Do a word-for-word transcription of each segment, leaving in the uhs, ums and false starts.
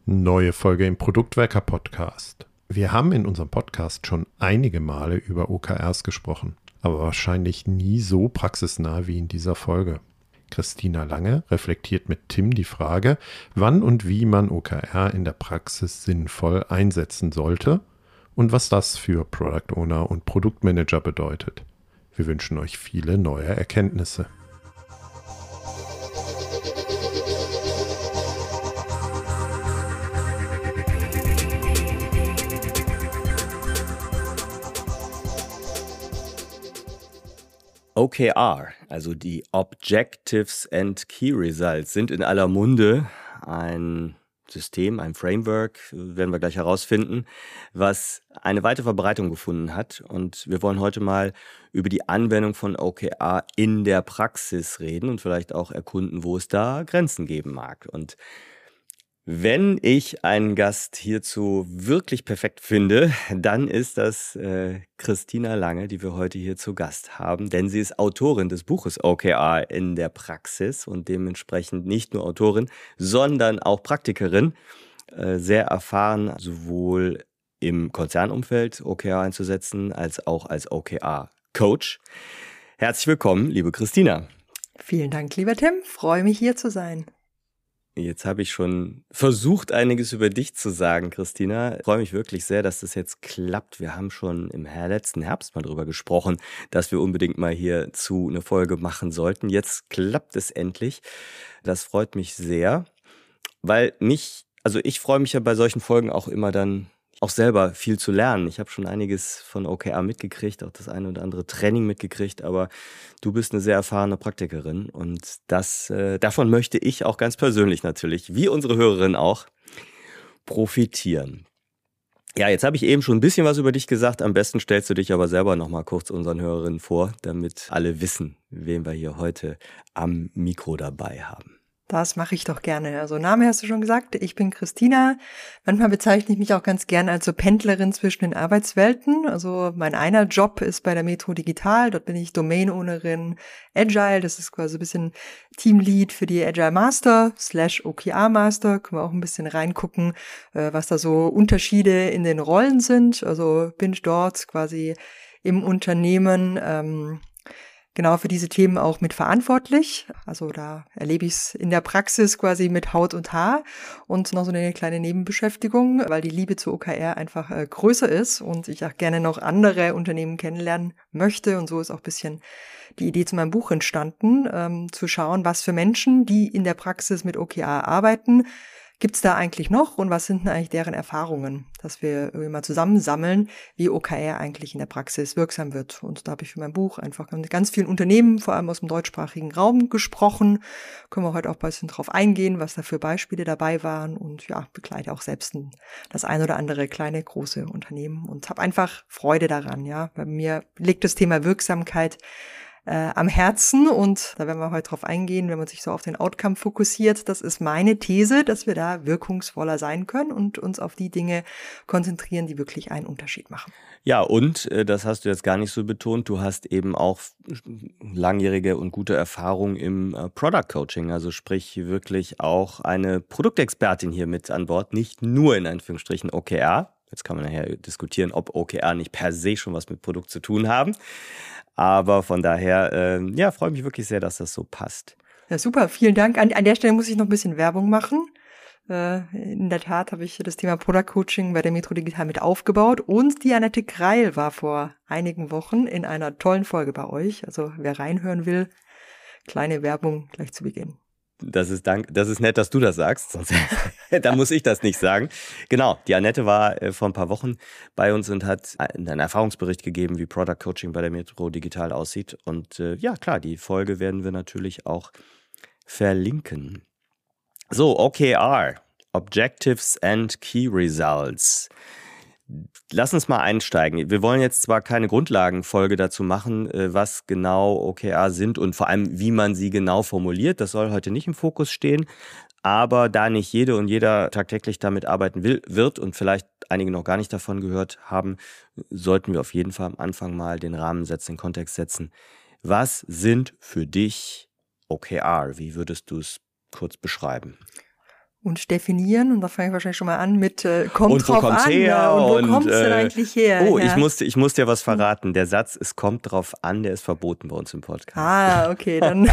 Neue Folge im Produktwerker Podcast. Wir haben in unserem Podcast schon einige Male über O K Rs gesprochen, aber wahrscheinlich nie so praxisnah wie in dieser Folge. Christina Lange reflektiert mit Tim die Frage, wann und wie man O K R in der Praxis sinnvoll einsetzen sollte und was das für Product Owner und Produktmanager bedeutet. Wir wünschen euch viele neue Erkenntnisse. O K R, also die Objectives and Key Results, sind in aller Munde. Ein System, ein Framework, werden wir gleich herausfinden, was eine weite Verbreitung gefunden hat. Und wir wollen heute mal über die Anwendung von O K R in der Praxis reden und vielleicht auch erkunden, wo es da Grenzen geben mag. Und wenn ich einen Gast hierzu wirklich perfekt finde, dann ist das äh, Christina Lange, die wir heute hier zu Gast haben, denn sie ist Autorin des Buches O K R in der Praxis und dementsprechend nicht nur Autorin, sondern auch Praktikerin, äh, sehr erfahren, sowohl im Konzernumfeld O K R einzusetzen, als auch als O K R-Coach. Herzlich willkommen, liebe Christina. Vielen Dank, lieber Tim. Freue mich, hier zu sein. Jetzt habe ich schon versucht, einiges über dich zu sagen, Christina. Ich freue mich wirklich sehr, dass das jetzt klappt. Wir haben schon im letzten Herbst mal drüber gesprochen, dass wir unbedingt mal hierzu eine Folge machen sollten. Jetzt klappt es endlich. Das freut mich sehr, weil mich, also ich freue mich ja bei solchen Folgen auch immer dann auch selber viel zu lernen. Ich habe schon einiges von O K R mitgekriegt, auch das eine oder andere Training mitgekriegt, aber du bist eine sehr erfahrene Praktikerin und das, äh, davon möchte ich auch ganz persönlich natürlich, wie unsere Hörerin auch, profitieren. Ja, jetzt habe ich eben schon ein bisschen was über dich gesagt. Am besten stellst du dich aber selber noch mal kurz unseren Hörerinnen vor, damit alle wissen, wen wir hier heute am Mikro dabei haben. Das mache ich doch gerne. Also Name hast du schon gesagt, ich bin Christina. Manchmal bezeichne ich mich auch ganz gerne als so Pendlerin zwischen den Arbeitswelten. Also mein einer Job ist bei der Metro Digital, dort bin ich Domain-Ownerin Agile, das ist quasi ein bisschen Teamlead für die Agile Master slash O K R Master. Können wir auch ein bisschen reingucken, was da so Unterschiede in den Rollen sind. Also bin ich dort quasi im Unternehmen ähm, genau für diese Themen auch mit verantwortlich. Also da erlebe ich es in der Praxis quasi mit Haut und Haar und noch so eine kleine Nebenbeschäftigung, weil die Liebe zu O K R einfach äh, größer ist und ich auch gerne noch andere Unternehmen kennenlernen möchte. Und so ist auch ein bisschen die Idee zu meinem Buch entstanden, ähm, zu schauen, was für Menschen, die in der Praxis mit O K R arbeiten, gibt's da eigentlich noch und was sind denn eigentlich deren Erfahrungen, dass wir irgendwie mal zusammensammeln, wie O K R eigentlich in der Praxis wirksam wird. Und da habe ich für mein Buch einfach mit ganz vielen Unternehmen, vor allem aus dem deutschsprachigen Raum, gesprochen. Können wir heute auch ein bisschen drauf eingehen, was da für Beispiele dabei waren und ja, begleite auch selbst ein, das ein oder andere kleine, große Unternehmen und habe einfach Freude daran. Ja, bei mir liegt das Thema Wirksamkeit Äh, am Herzen und da werden wir heute drauf eingehen, wenn man sich so auf den Outcome fokussiert. Das ist meine These, dass wir da wirkungsvoller sein können und uns auf die Dinge konzentrieren, die wirklich einen Unterschied machen. Ja, und äh, das hast du jetzt gar nicht so betont, du hast eben auch langjährige und gute Erfahrung im äh, Product Coaching, also sprich wirklich auch eine Produktexpertin hier mit an Bord, nicht nur in Anführungsstrichen O K R. Jetzt kann man nachher diskutieren, ob O K R nicht per se schon was mit Produkt zu tun haben. Aber von daher, äh, ja, freue mich wirklich sehr, dass das so passt. Ja, super, vielen Dank. An, an der Stelle muss ich noch ein bisschen Werbung machen. Äh, in der Tat habe ich das Thema Product Coaching bei der Metro Digital mit aufgebaut. Und die Annette Kreil war vor einigen Wochen in einer tollen Folge bei euch. Also wer reinhören will, kleine Werbung gleich zu Beginn. Das ist dank, das ist nett, dass du das sagst, sonst da muss ich das nicht sagen. Genau, die Annette war äh, vor ein paar Wochen bei uns und hat einen Erfahrungsbericht gegeben, wie Product Coaching bei der Metro Digital aussieht. Und äh, ja, klar, die Folge werden wir natürlich auch verlinken. So, O K R, Objectives and Key Results. Lass uns mal einsteigen. Wir wollen jetzt zwar keine Grundlagenfolge dazu machen, was genau O K R sind und vor allem, wie man sie genau formuliert. Das soll heute nicht im Fokus stehen. Aber da nicht jede und jeder tagtäglich damit arbeiten will, wird und vielleicht einige noch gar nicht davon gehört haben, sollten wir auf jeden Fall am Anfang mal den Rahmen setzen, den Kontext setzen. Was sind für dich O K R? Wie würdest du es kurz beschreiben? und definieren. Und da fange ich wahrscheinlich schon mal an mit äh, kommt und wo drauf kommt's an. her? Ja, und wo und, kommt's denn äh, eigentlich her? Oh, ja. ich musste, ich muss dir was verraten. Der Satz, es kommt drauf an, der ist verboten bei uns im Podcast. Ah, okay, dann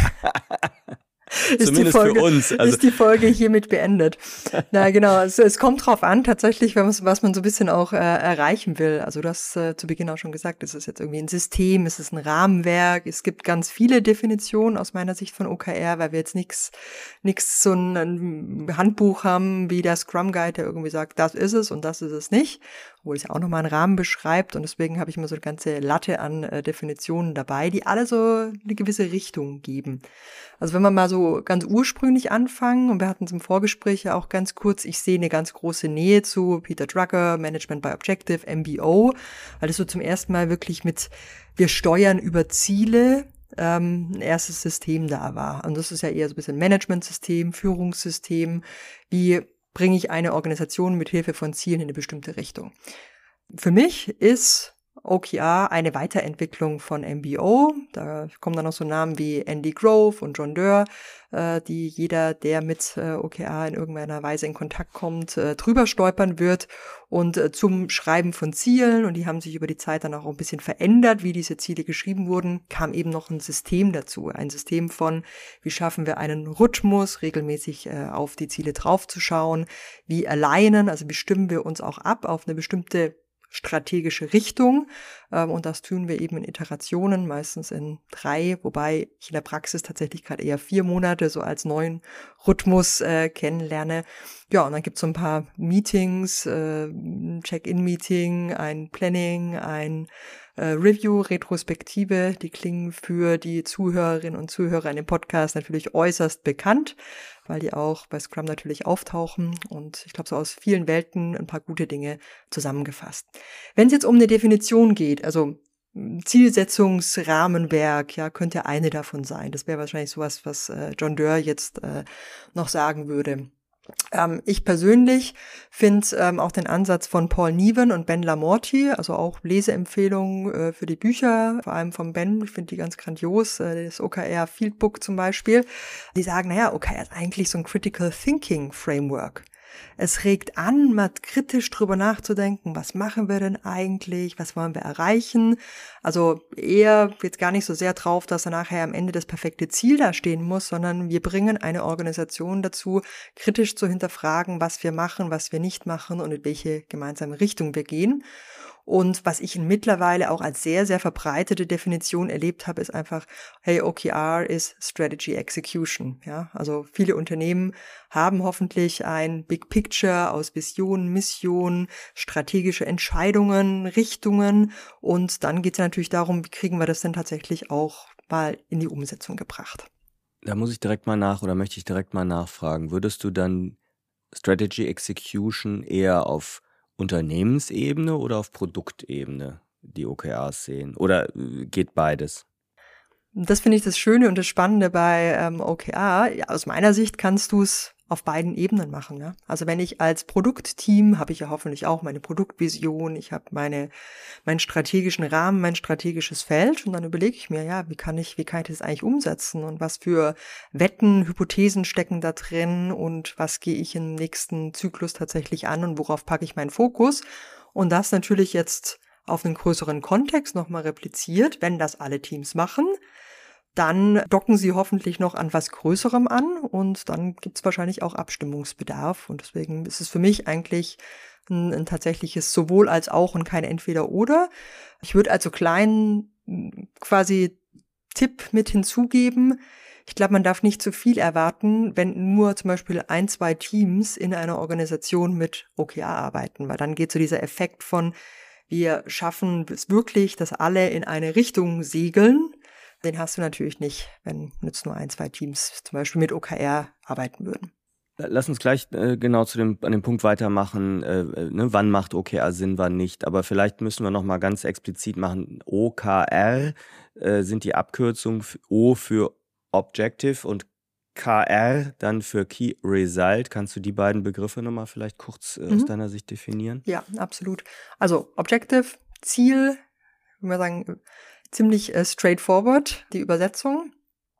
ist Zumindest die Folge, für uns. Also ist die Folge hiermit beendet. Na genau, also es kommt drauf an, tatsächlich, was, was man so ein bisschen auch äh, erreichen will. Also du hast äh, zu Beginn auch schon gesagt, ist es jetzt irgendwie ein System, ist es ein Rahmenwerk? Es gibt ganz viele Definitionen aus meiner Sicht von O K R, weil wir jetzt nichts nichts so ein, ein Handbuch haben wie der Scrum Guide, der irgendwie sagt, das ist es und das ist es nicht, obwohl es ja auch nochmal einen Rahmen beschreibt, und deswegen habe ich immer so eine ganze Latte an äh, Definitionen dabei, die alle so eine gewisse Richtung geben. Also wenn wir mal so ganz ursprünglich anfangen, und wir hatten es im Vorgespräch ja auch ganz kurz, ich sehe eine ganz große Nähe zu Peter Drucker, Management by Objective, M B O, weil das so zum ersten Mal wirklich mit wir steuern über Ziele ähm, ein erstes System da war. Und das ist ja eher so ein bisschen Managementsystem, Führungssystem, wie bringe ich eine Organisation mit Hilfe von Zielen in eine bestimmte Richtung. Für mich ist O K R eine Weiterentwicklung von M B O. Da kommen dann noch so Namen wie Andy Grove und John Doerr, äh, die jeder, der mit äh, O K R in irgendeiner Weise in Kontakt kommt, äh, drüber stolpern wird, und äh, zum Schreiben von Zielen, und die haben sich über die Zeit dann auch ein bisschen verändert, wie diese Ziele geschrieben wurden, kam eben noch ein System dazu. Ein System von, wie schaffen wir einen Rhythmus, regelmäßig äh, auf die Ziele draufzuschauen, wie alignen, also wie stimmen wir uns auch ab auf eine bestimmte strategische Richtung, ähm, und das tun wir eben in Iterationen, meistens in drei, wobei ich in der Praxis tatsächlich gerade eher vier Monate so als neuen Rhythmus äh, kennenlerne. Ja, und dann gibt's so ein paar Meetings, äh, ein Check-in-Meeting, ein Planning, ein äh, Review, Retrospektive, die klingen für die Zuhörerinnen und Zuhörer in dem Podcast natürlich äußerst bekannt, weil die auch bei Scrum natürlich auftauchen, und ich glaube so aus vielen Welten ein paar gute Dinge zusammengefasst. Wenn es jetzt um eine Definition geht, also Zielsetzungsrahmenwerk, ja, könnte eine davon sein. Das wäre wahrscheinlich sowas, was äh, John Doerr jetzt äh, noch sagen würde. Ähm, ich persönlich finde ähm, auch den Ansatz von Paul Niven und Ben Lamorty, also auch Leseempfehlungen äh, für die Bücher, vor allem von Ben, ich finde die ganz grandios, äh, das O K R Fieldbook zum Beispiel. Die sagen, naja, O K R ist eigentlich so ein Critical Thinking Framework. Es regt an, mal kritisch drüber nachzudenken, was machen wir denn eigentlich, was wollen wir erreichen. Also eher jetzt gar nicht so sehr drauf, dass er nachher am Ende das perfekte Ziel da stehen muss, sondern wir bringen eine Organisation dazu, kritisch zu hinterfragen, was wir machen, was wir nicht machen und in welche gemeinsame Richtung wir gehen. Und was ich mittlerweile auch als sehr, sehr verbreitete Definition erlebt habe, ist einfach, hey, O K R ist Strategy Execution. Ja, also viele Unternehmen haben hoffentlich ein Big Picture aus Visionen, Missionen, strategische Entscheidungen, Richtungen. Und dann geht es natürlich darum, wie kriegen wir das denn tatsächlich auch mal in die Umsetzung gebracht. Da muss ich direkt mal nach, oder möchte ich direkt mal nachfragen. Würdest du dann Strategy Execution eher auf Unternehmensebene oder auf Produktebene die O K Rs sehen? Oder geht beides? Das finde ich das Schöne und das Spannende bei ähm, O K R. Ja, aus meiner Sicht kannst du es auf beiden Ebenen machen. Ja? Also wenn ich als Produktteam, habe ich ja hoffentlich auch meine Produktvision, ich habe meine meinen strategischen Rahmen, mein strategisches Feld, und dann überlege ich mir, ja, wie kann ich, wie kann ich das eigentlich umsetzen und was für Wetten, Hypothesen stecken da drin und was gehe ich im nächsten Zyklus tatsächlich an und worauf packe ich meinen Fokus, und das natürlich jetzt auf einen größeren Kontext nochmal repliziert, wenn das alle Teams machen. Dann docken sie hoffentlich noch an was Größerem an, und dann gibt es wahrscheinlich auch Abstimmungsbedarf. Und deswegen ist es für mich eigentlich ein, ein tatsächliches sowohl als auch und kein Entweder-Oder. Ich würde also kleinen quasi Tipp mit hinzugeben. Ich glaube, man darf nicht zu viel erwarten, wenn nur zum Beispiel ein, zwei Teams in einer Organisation mit O K R arbeiten, weil dann geht so dieser Effekt von, wir schaffen es wirklich, dass alle in eine Richtung segeln. Den hast du natürlich nicht, wenn jetzt nur ein, zwei Teams zum Beispiel mit O K R arbeiten würden. Lass uns gleich äh, genau zu dem, an dem Punkt weitermachen, äh, ne, wann macht O K R Sinn, wann nicht. Aber vielleicht müssen wir nochmal ganz explizit machen, O K R äh, sind die Abkürzungen O für Objective und K R dann für Key Result. Kannst du die beiden Begriffe nochmal vielleicht kurz äh, mhm. aus deiner Sicht definieren? Ja, absolut. Also Objective, Ziel, würde man sagen, ziemlich äh, straightforward, die Übersetzung.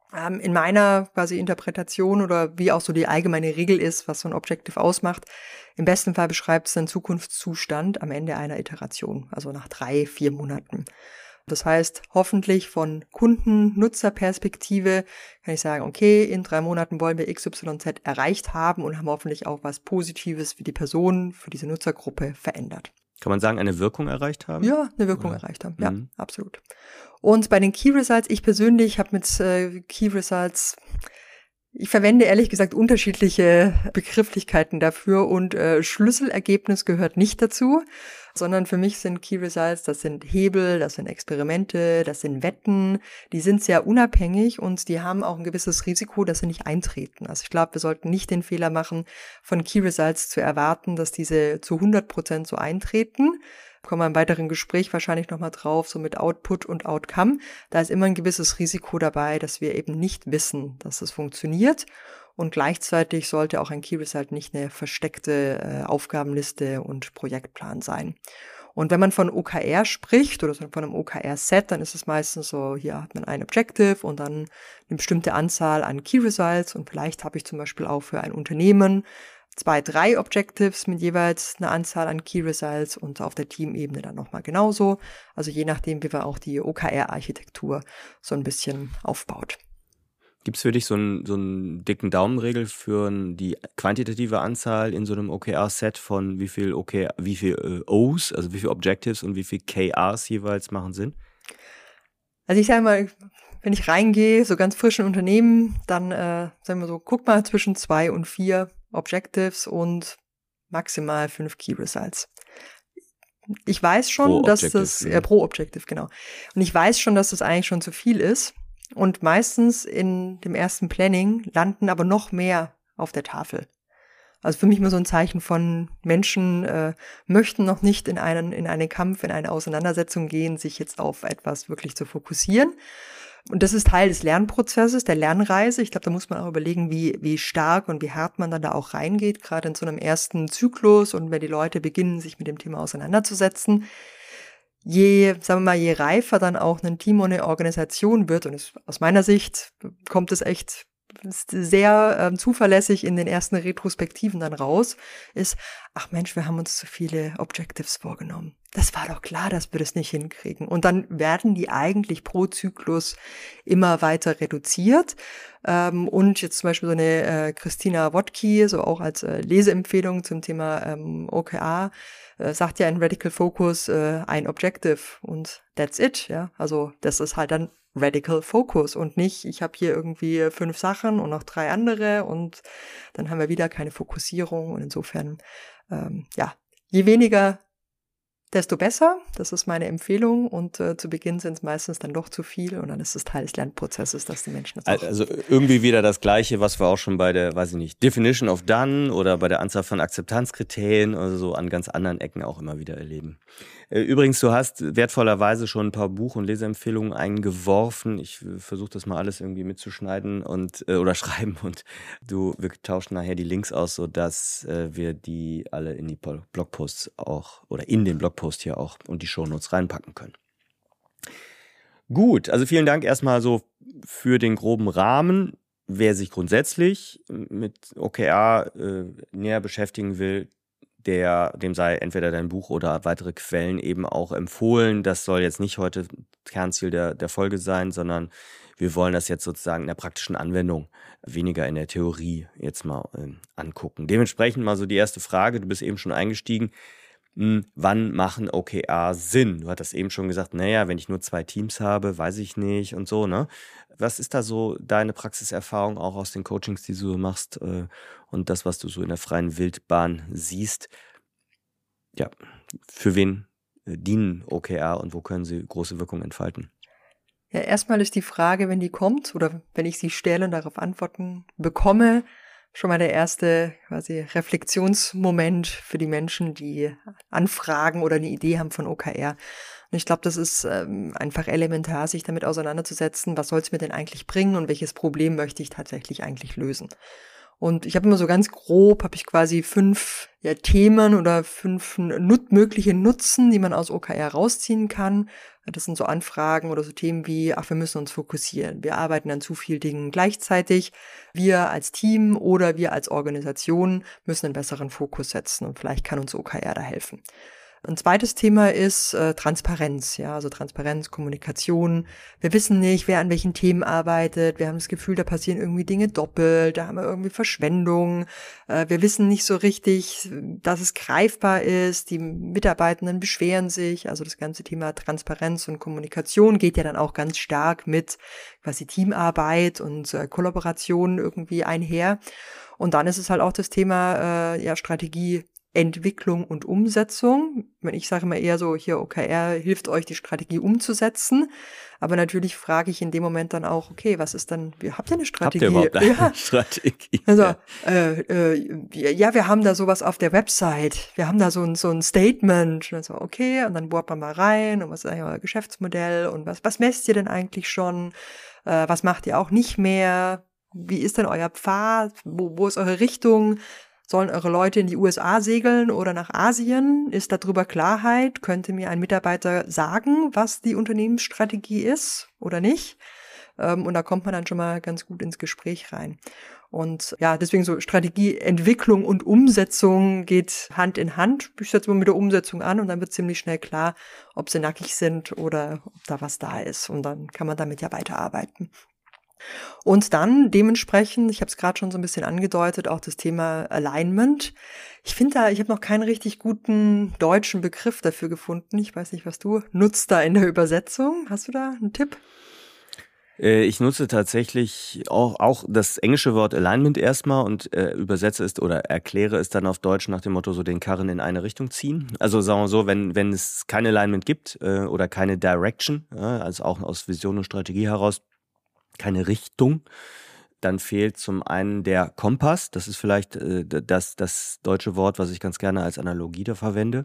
Ähm, in meiner quasi Interpretation oder wie auch so die allgemeine Regel ist, was so ein Objective ausmacht, im besten Fall beschreibt es einen Zukunftszustand am Ende einer Iteration, also nach drei, vier Monaten. Das heißt, hoffentlich von Kunden-Nutzer-Perspektive kann ich sagen, okay, in drei Monaten wollen wir X Y Z erreicht haben und haben hoffentlich auch was Positives für die Person, für diese Nutzergruppe verändert. Kann man sagen, eine Wirkung erreicht haben? Ja, eine Wirkung ja. erreicht haben, ja, mhm. absolut. Und bei den Key Results, ich persönlich habe mit äh, Key Results, ich verwende ehrlich gesagt unterschiedliche Begrifflichkeiten dafür und äh, Schlüsselergebnis gehört nicht dazu, sondern für mich sind Key Results, das sind Hebel, das sind Experimente, das sind Wetten, die sind sehr unabhängig und die haben auch ein gewisses Risiko, dass sie nicht eintreten. Also ich glaube, wir sollten nicht den Fehler machen, von Key Results zu erwarten, dass diese zu hundert Prozent so eintreten. Kommen wir im weiteren Gespräch wahrscheinlich nochmal drauf, so mit Output und Outcome. Da ist immer ein gewisses Risiko dabei, dass wir eben nicht wissen, dass es funktioniert. Und gleichzeitig sollte auch ein Key Result nicht eine versteckte äh, Aufgabenliste und Projektplan sein. Und wenn man von O K R spricht oder von einem O K R-Set, dann ist es meistens so, hier hat man ein Objective und dann eine bestimmte Anzahl an Key Results. Und vielleicht habe ich zum Beispiel auch für ein Unternehmen zwei, drei Objectives mit jeweils einer Anzahl an Key Results und auf der Teamebene dann nochmal genauso. Also je nachdem, wie man auch die O K R-Architektur so ein bisschen aufbaut. Gibt es für dich so einen, so einen dicken Daumenregel für die quantitative Anzahl in so einem O K R-Set von wie viel, okay, wie viel äh, O's, also wie viel Objectives und wie viel K Rs jeweils machen Sinn? Also ich sage mal, wenn ich reingehe, so ganz frischen Unternehmen, dann äh, sagen wir so, guck mal zwischen zwei und vier Objectives und maximal fünf Key Results. Ich weiß schon, pro dass Objective, das, äh, pro Objective, genau. Und ich weiß schon, dass das eigentlich schon zu viel ist. Und meistens in dem ersten Planning landen aber noch mehr auf der Tafel. Also für mich immer so ein Zeichen von Menschen äh, möchten noch nicht in einen, in einen Kampf, in eine Auseinandersetzung gehen, sich jetzt auf etwas wirklich zu fokussieren. Und das ist Teil des Lernprozesses, der Lernreise. Ich glaube, da muss man auch überlegen, wie, wie stark und wie hart man dann da auch reingeht, gerade in so einem ersten Zyklus und wenn die Leute beginnen, sich mit dem Thema auseinanderzusetzen. Je, sagen wir mal, je reifer dann auch ein Team und eine Organisation wird, und es, aus meiner Sicht kommt es echt sehr ähm, zuverlässig in den ersten Retrospektiven dann raus, ist, ach Mensch, wir haben uns zu viele Objectives vorgenommen. Das war doch klar, dass wir das nicht hinkriegen. Und dann werden die eigentlich pro Zyklus immer weiter reduziert. Ähm, und jetzt zum Beispiel so eine äh, Christina Wodtke, so auch als äh, Leseempfehlung zum Thema ähm, O K R, äh, sagt ja in Radical Focus äh, ein Objective und that's it. Ja, also das ist halt dann Radical Focus und nicht, ich habe hier irgendwie fünf Sachen und noch drei andere und dann haben wir wieder keine Fokussierung und insofern, ähm, ja, je weniger, desto besser. Das ist meine Empfehlung und äh, zu Beginn sind es meistens dann doch zu viel und dann ist es Teil des Lernprozesses, dass die Menschen das auch... Also irgendwie wieder das Gleiche, was wir auch schon bei der, weiß ich nicht, Definition of Done oder bei der Anzahl von Akzeptanzkriterien oder so an ganz anderen Ecken auch immer wieder erleben. Übrigens, du hast wertvollerweise schon ein paar Buch- und Leseempfehlungen eingeworfen. Ich versuche das mal alles irgendwie mitzuschneiden und äh, oder schreiben und du, wir tauschen nachher die Links aus, sodass äh, wir die alle in die Blogposts auch oder in den Blogpost hier auch und die Shownotes reinpacken können. Gut, also vielen Dank erstmal so für den groben Rahmen. Wer sich grundsätzlich mit O K R äh, näher beschäftigen will, Der, dem sei entweder dein Buch oder weitere Quellen eben auch empfohlen. Das soll jetzt nicht heute Kernziel der, der Folge sein, sondern wir wollen das jetzt sozusagen in der praktischen Anwendung, weniger in der Theorie jetzt mal äh, angucken. Dementsprechend mal so die erste Frage, du bist eben schon eingestiegen, mh, wann machen O K R Sinn? Du hattest eben schon gesagt, naja, wenn ich nur zwei Teams habe, weiß ich nicht und so, ne? Was ist da so deine Praxiserfahrung auch aus den Coachings, die du machst äh, und das, was du so in der freien Wildbahn siehst? Ja, für wen äh, dienen O K R und wo können sie große Wirkung entfalten? Ja, erstmal ist die Frage, wenn die kommt oder wenn ich sie stelle und darauf Antworten bekomme, schon mal der erste quasi Reflexionsmoment für die Menschen, die anfragen oder eine Idee haben von O K R. Und ich glaube, das ist ähm, einfach elementar, sich damit auseinanderzusetzen, was soll es mir denn eigentlich bringen und welches Problem möchte ich tatsächlich eigentlich lösen. Und ich habe immer so ganz grob, habe ich quasi fünf ja, Themen oder fünf nut- mögliche Nutzen, die man aus O K R rausziehen kann. Das sind so Anfragen oder so Themen wie, ach, wir müssen uns fokussieren. Wir arbeiten an zu vielen Dingen gleichzeitig. Wir als Team oder wir als Organisation müssen einen besseren Fokus setzen und vielleicht kann uns O K R da helfen. Ein zweites Thema ist äh, Transparenz, ja, also Transparenz, Kommunikation. Wir wissen nicht, wer an welchen Themen arbeitet. Wir haben das Gefühl, da passieren irgendwie Dinge doppelt, da haben wir irgendwie Verschwendung. Äh, wir wissen nicht so richtig, dass es greifbar ist. Die Mitarbeitenden beschweren sich. Also das ganze Thema Transparenz und Kommunikation geht ja dann auch ganz stark mit quasi Teamarbeit und äh, Kollaboration irgendwie einher. Und dann ist es halt auch das Thema äh, ja Strategie, Entwicklung und Umsetzung. Ich sage immer eher so, hier O K R hilft euch, die Strategie umzusetzen. Aber natürlich frage ich in dem Moment dann auch, okay, was ist dann, habt ihr eine Strategie? Habt ihr überhaupt eine ja. Strategie? Also, äh, äh, ja, wir haben da sowas auf der Website. Wir haben da so ein, so ein Statement. Und so, okay, und dann bohrt man mal rein und was ist eigentlich euer Geschäftsmodell und was, was messt ihr denn eigentlich schon? Äh, was macht ihr auch nicht mehr? Wie ist denn euer Pfad? Wo, wo ist eure Richtung? Sollen eure Leute in die U S A segeln oder nach Asien? Ist darüber Klarheit? Könnte mir ein Mitarbeiter sagen, was die Unternehmensstrategie ist oder nicht? Und da kommt man dann schon mal ganz gut ins Gespräch rein. Und ja, deswegen so Strategieentwicklung und Umsetzung geht Hand in Hand. Ich setze mal mit der Umsetzung an und dann wird ziemlich schnell klar, ob sie nackig sind oder ob da was da ist. Und dann kann man damit ja weiterarbeiten. Und dann dementsprechend, ich habe es gerade schon so ein bisschen angedeutet, auch das Thema Alignment. Ich finde da, ich habe noch keinen richtig guten deutschen Begriff dafür gefunden. Ich weiß nicht, was du nutzt da in der Übersetzung. Hast du da einen Tipp? Ich nutze tatsächlich auch, auch das englische Wort Alignment erstmal und äh, übersetze es oder erkläre es dann auf Deutsch nach dem Motto so den Karren in eine Richtung ziehen. Also sagen wir so, wenn wenn es kein Alignment gibt äh, oder keine Direction, ja, also auch aus Vision und Strategie heraus, keine Richtung, dann fehlt zum einen der Kompass. Das ist vielleicht äh, das, das deutsche Wort, was ich ganz gerne als Analogie da verwende.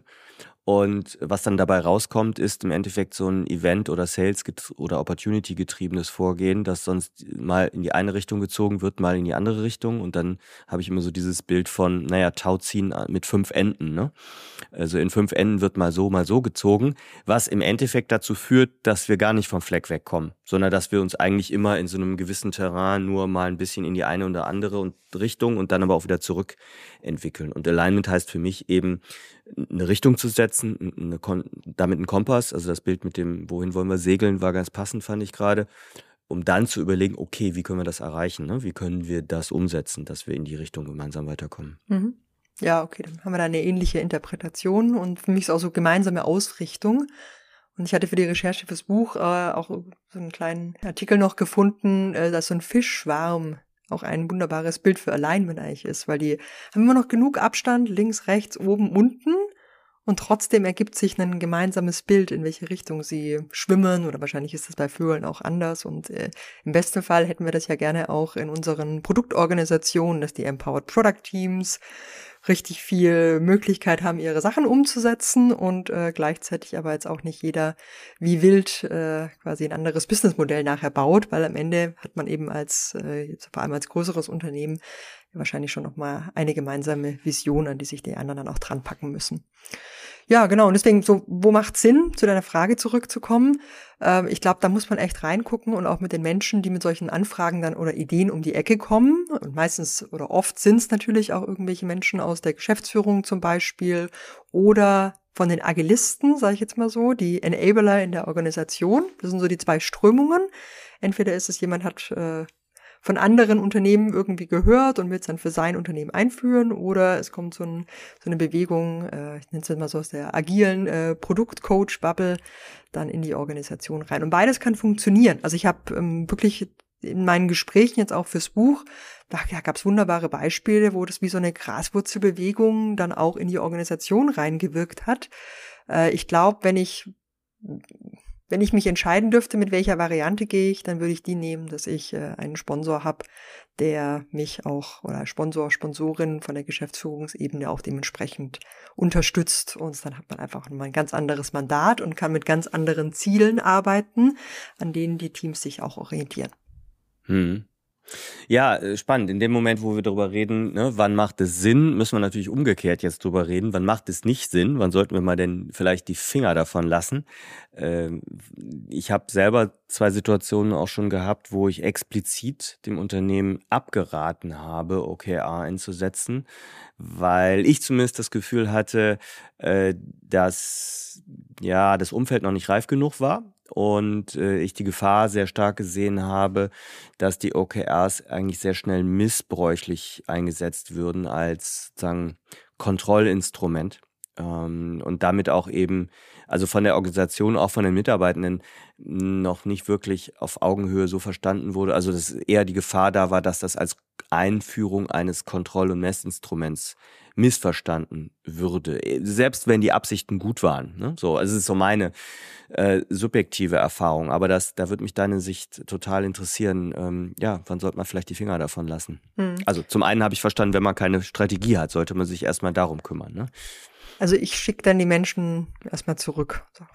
Und was dann dabei rauskommt, ist im Endeffekt so ein Event- oder Sales- oder Opportunity-getriebenes Vorgehen, das sonst mal in die eine Richtung gezogen wird, mal in die andere Richtung. Und dann habe ich immer so dieses Bild von, naja, Tauziehen mit fünf Enden, ne? Also in fünf Enden wird mal so, mal so gezogen, was im Endeffekt dazu führt, dass wir gar nicht vom Fleck wegkommen, sondern dass wir uns eigentlich immer in so einem gewissen Terrain nur mal ein bisschen in die eine oder andere Richtung und dann aber auch wieder zurück entwickeln. Und Alignment heißt für mich eben, eine Richtung zu setzen, eine Kon- damit ein Kompass, also das Bild mit dem, wohin wollen wir segeln, war ganz passend, fand ich gerade, um dann zu überlegen, okay, wie können wir das erreichen, ne? Wie können wir das umsetzen, dass wir in die Richtung gemeinsam weiterkommen. Mhm. Ja, okay, dann haben wir da eine ähnliche Interpretation und für mich ist auch so gemeinsame Ausrichtung. Und ich hatte für die Recherche fürs Buch äh, auch so einen kleinen Artikel noch gefunden, äh, dass so ein Fischschwarm auch ein wunderbares Bild für Alignment eigentlich ist, weil die haben immer noch genug Abstand, links, rechts, oben, unten und trotzdem ergibt sich ein gemeinsames Bild, in welche Richtung sie schwimmen oder wahrscheinlich ist das bei Vögeln auch anders und äh, im besten Fall hätten wir das ja gerne auch in unseren Produktorganisationen, dass die Empowered Product Teams richtig viel Möglichkeit haben, ihre Sachen umzusetzen und äh, gleichzeitig aber jetzt auch nicht jeder wie wild äh, quasi ein anderes Businessmodell nachher baut, weil am Ende hat man eben als, äh, jetzt vor allem als größeres Unternehmen, wahrscheinlich schon nochmal eine gemeinsame Vision, an die sich die anderen dann auch dran packen müssen. Ja, genau. Und deswegen, so, wo macht Sinn, zu deiner Frage zurückzukommen? Ähm, ich glaube, da muss man echt reingucken und auch mit den Menschen, die mit solchen Anfragen dann oder Ideen um die Ecke kommen. Und meistens oder oft sind es natürlich auch irgendwelche Menschen aus der Geschäftsführung zum Beispiel oder von den Agilisten, sage ich jetzt mal so, die Enabler in der Organisation. Das sind so die zwei Strömungen. Entweder ist es jemand hat äh, von anderen Unternehmen irgendwie gehört und will es dann für sein Unternehmen einführen oder es kommt so, ein, so eine Bewegung, äh, ich nenne es mal so aus der agilen äh, Produktcoach-Bubble, dann in die Organisation rein. Und beides kann funktionieren. Also ich habe ähm, wirklich in meinen Gesprächen jetzt auch fürs Buch, da ja, gab es wunderbare Beispiele, wo das wie so eine Graswurzelbewegung dann auch in die Organisation reingewirkt hat. Äh, ich glaube, wenn ich Wenn ich mich entscheiden dürfte, mit welcher Variante gehe ich, dann würde ich die nehmen, dass ich äh, einen Sponsor habe, der mich auch, oder Sponsor, Sponsorin von der Geschäftsführungsebene auch dementsprechend unterstützt. Und dann hat man einfach nochmal ein ganz anderes Mandat und kann mit ganz anderen Zielen arbeiten, an denen die Teams sich auch orientieren. Hm. Ja, spannend. In dem Moment, wo wir darüber reden, ne, wann macht es Sinn, müssen wir natürlich umgekehrt jetzt drüber reden. Wann macht es nicht Sinn? Wann sollten wir mal denn vielleicht die Finger davon lassen? Ähm, ich habe selber zwei Situationen auch schon gehabt, wo ich explizit dem Unternehmen abgeraten habe, O K R einzusetzen, weil ich zumindest das Gefühl hatte, äh, dass ja das Umfeld noch nicht reif genug war. Und äh, ich die Gefahr sehr stark gesehen habe, dass die O K Rs eigentlich sehr schnell missbräuchlich eingesetzt würden als sozusagen Kontrollinstrument ähm, und damit auch eben, also von der Organisation, auch von den Mitarbeitenden, noch nicht wirklich auf Augenhöhe so verstanden wurde. Also dass eher die Gefahr da war, dass das als Einführung eines Kontroll- und Messinstruments missverstanden würde, selbst wenn die Absichten gut waren. Ne? So, also es ist so meine äh, subjektive Erfahrung, aber das, da würde mich deine Sicht total interessieren. Ähm, ja, wann sollte man vielleicht die Finger davon lassen? Hm. Also zum einen habe ich verstanden, wenn man keine Strategie hat, sollte man sich erstmal darum kümmern. Ne? Also ich schicke dann die Menschen erstmal zurück. So.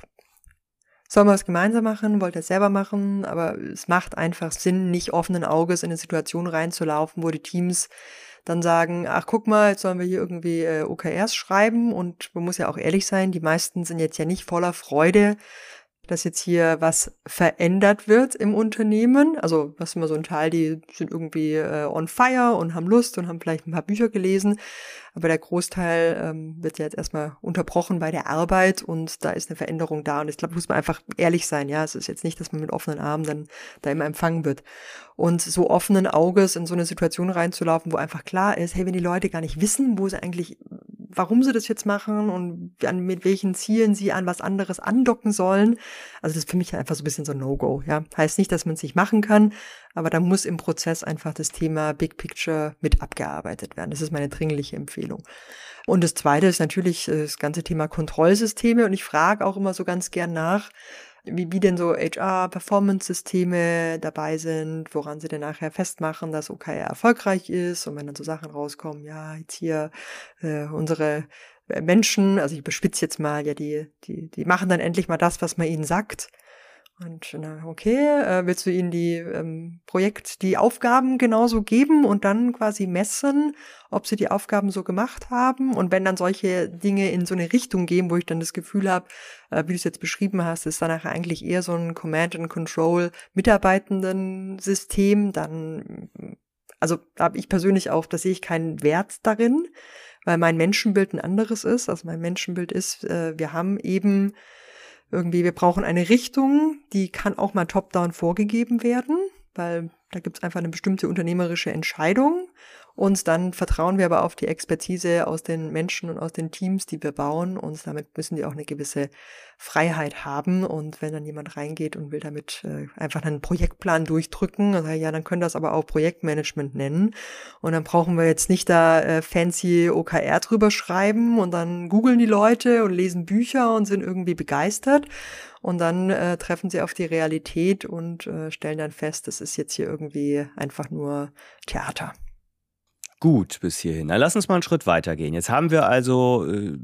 Sollen wir es gemeinsam machen? Wollt ihr es selber machen? Aber es macht einfach Sinn, nicht offenen Auges in eine Situation reinzulaufen, wo die Teams dann sagen, ach guck mal, jetzt sollen wir hier irgendwie äh, O K Rs schreiben, und man muss ja auch ehrlich sein, die meisten sind jetzt ja nicht voller Freude, dass jetzt hier was verändert wird im Unternehmen. Also was immer so ein Teil, die sind irgendwie äh, on fire und haben Lust und haben vielleicht ein paar Bücher gelesen, aber der Großteil ähm, wird ja jetzt erstmal unterbrochen bei der Arbeit, und da ist eine Veränderung da, und ich glaube, muss man einfach ehrlich sein, ja, es ist jetzt nicht, dass man mit offenen Armen dann da immer empfangen wird. Und so offenen Auges in so eine Situation reinzulaufen, wo einfach klar ist, hey, wenn die Leute gar nicht wissen, wo sie eigentlich, warum sie das jetzt machen und an, mit welchen Zielen sie an was anderes andocken sollen, also das ist für mich einfach so ein bisschen so ein No-Go, ja. Heißt nicht, dass man es nicht machen kann, aber da muss im Prozess einfach das Thema Big Picture mit abgearbeitet werden. Das ist meine dringliche Empfehlung. Und das Zweite ist natürlich das ganze Thema Kontrollsysteme, und ich frage auch immer so ganz gern nach, wie, wie denn so H R-Performance-Systeme dabei sind, woran sie denn nachher festmachen, dass O K R erfolgreich ist, und wenn dann so Sachen rauskommen, ja, jetzt hier äh, unsere Menschen, also ich bespitze jetzt mal, ja, die, die, die machen dann endlich mal das, was man ihnen sagt. Und na, okay, äh, willst du ihnen die ähm, Projekt, die Aufgaben genauso geben und dann quasi messen, ob sie die Aufgaben so gemacht haben? Und wenn dann solche Dinge in so eine Richtung gehen, wo ich dann das Gefühl habe, äh, wie du es jetzt beschrieben hast, ist dann nachher eigentlich eher so ein Command-and-Control-Mitarbeitenden-System, dann, also da habe ich persönlich auch, da sehe ich keinen Wert darin, weil mein Menschenbild ein anderes ist. Also mein Menschenbild ist, äh, wir haben eben irgendwie, wir brauchen eine Richtung, die kann auch mal top-down vorgegeben werden, weil da gibt es einfach eine bestimmte unternehmerische Entscheidung, und dann vertrauen wir aber auf die Expertise aus den Menschen und aus den Teams, die wir bauen, und damit müssen die auch eine gewisse Freiheit haben. Und wenn dann jemand reingeht und will damit äh, einfach einen Projektplan durchdrücken, also ja, dann können das aber auch Projektmanagement nennen, und dann brauchen wir jetzt nicht da äh, fancy O K R drüber schreiben, und dann googeln die Leute und lesen Bücher und sind irgendwie begeistert, und dann äh, treffen sie auf die Realität und äh, stellen dann fest, das ist jetzt hier irgendwie einfach nur Theater. Gut, bis hierhin. Na, lass uns mal einen Schritt weitergehen. Jetzt haben wir also äh,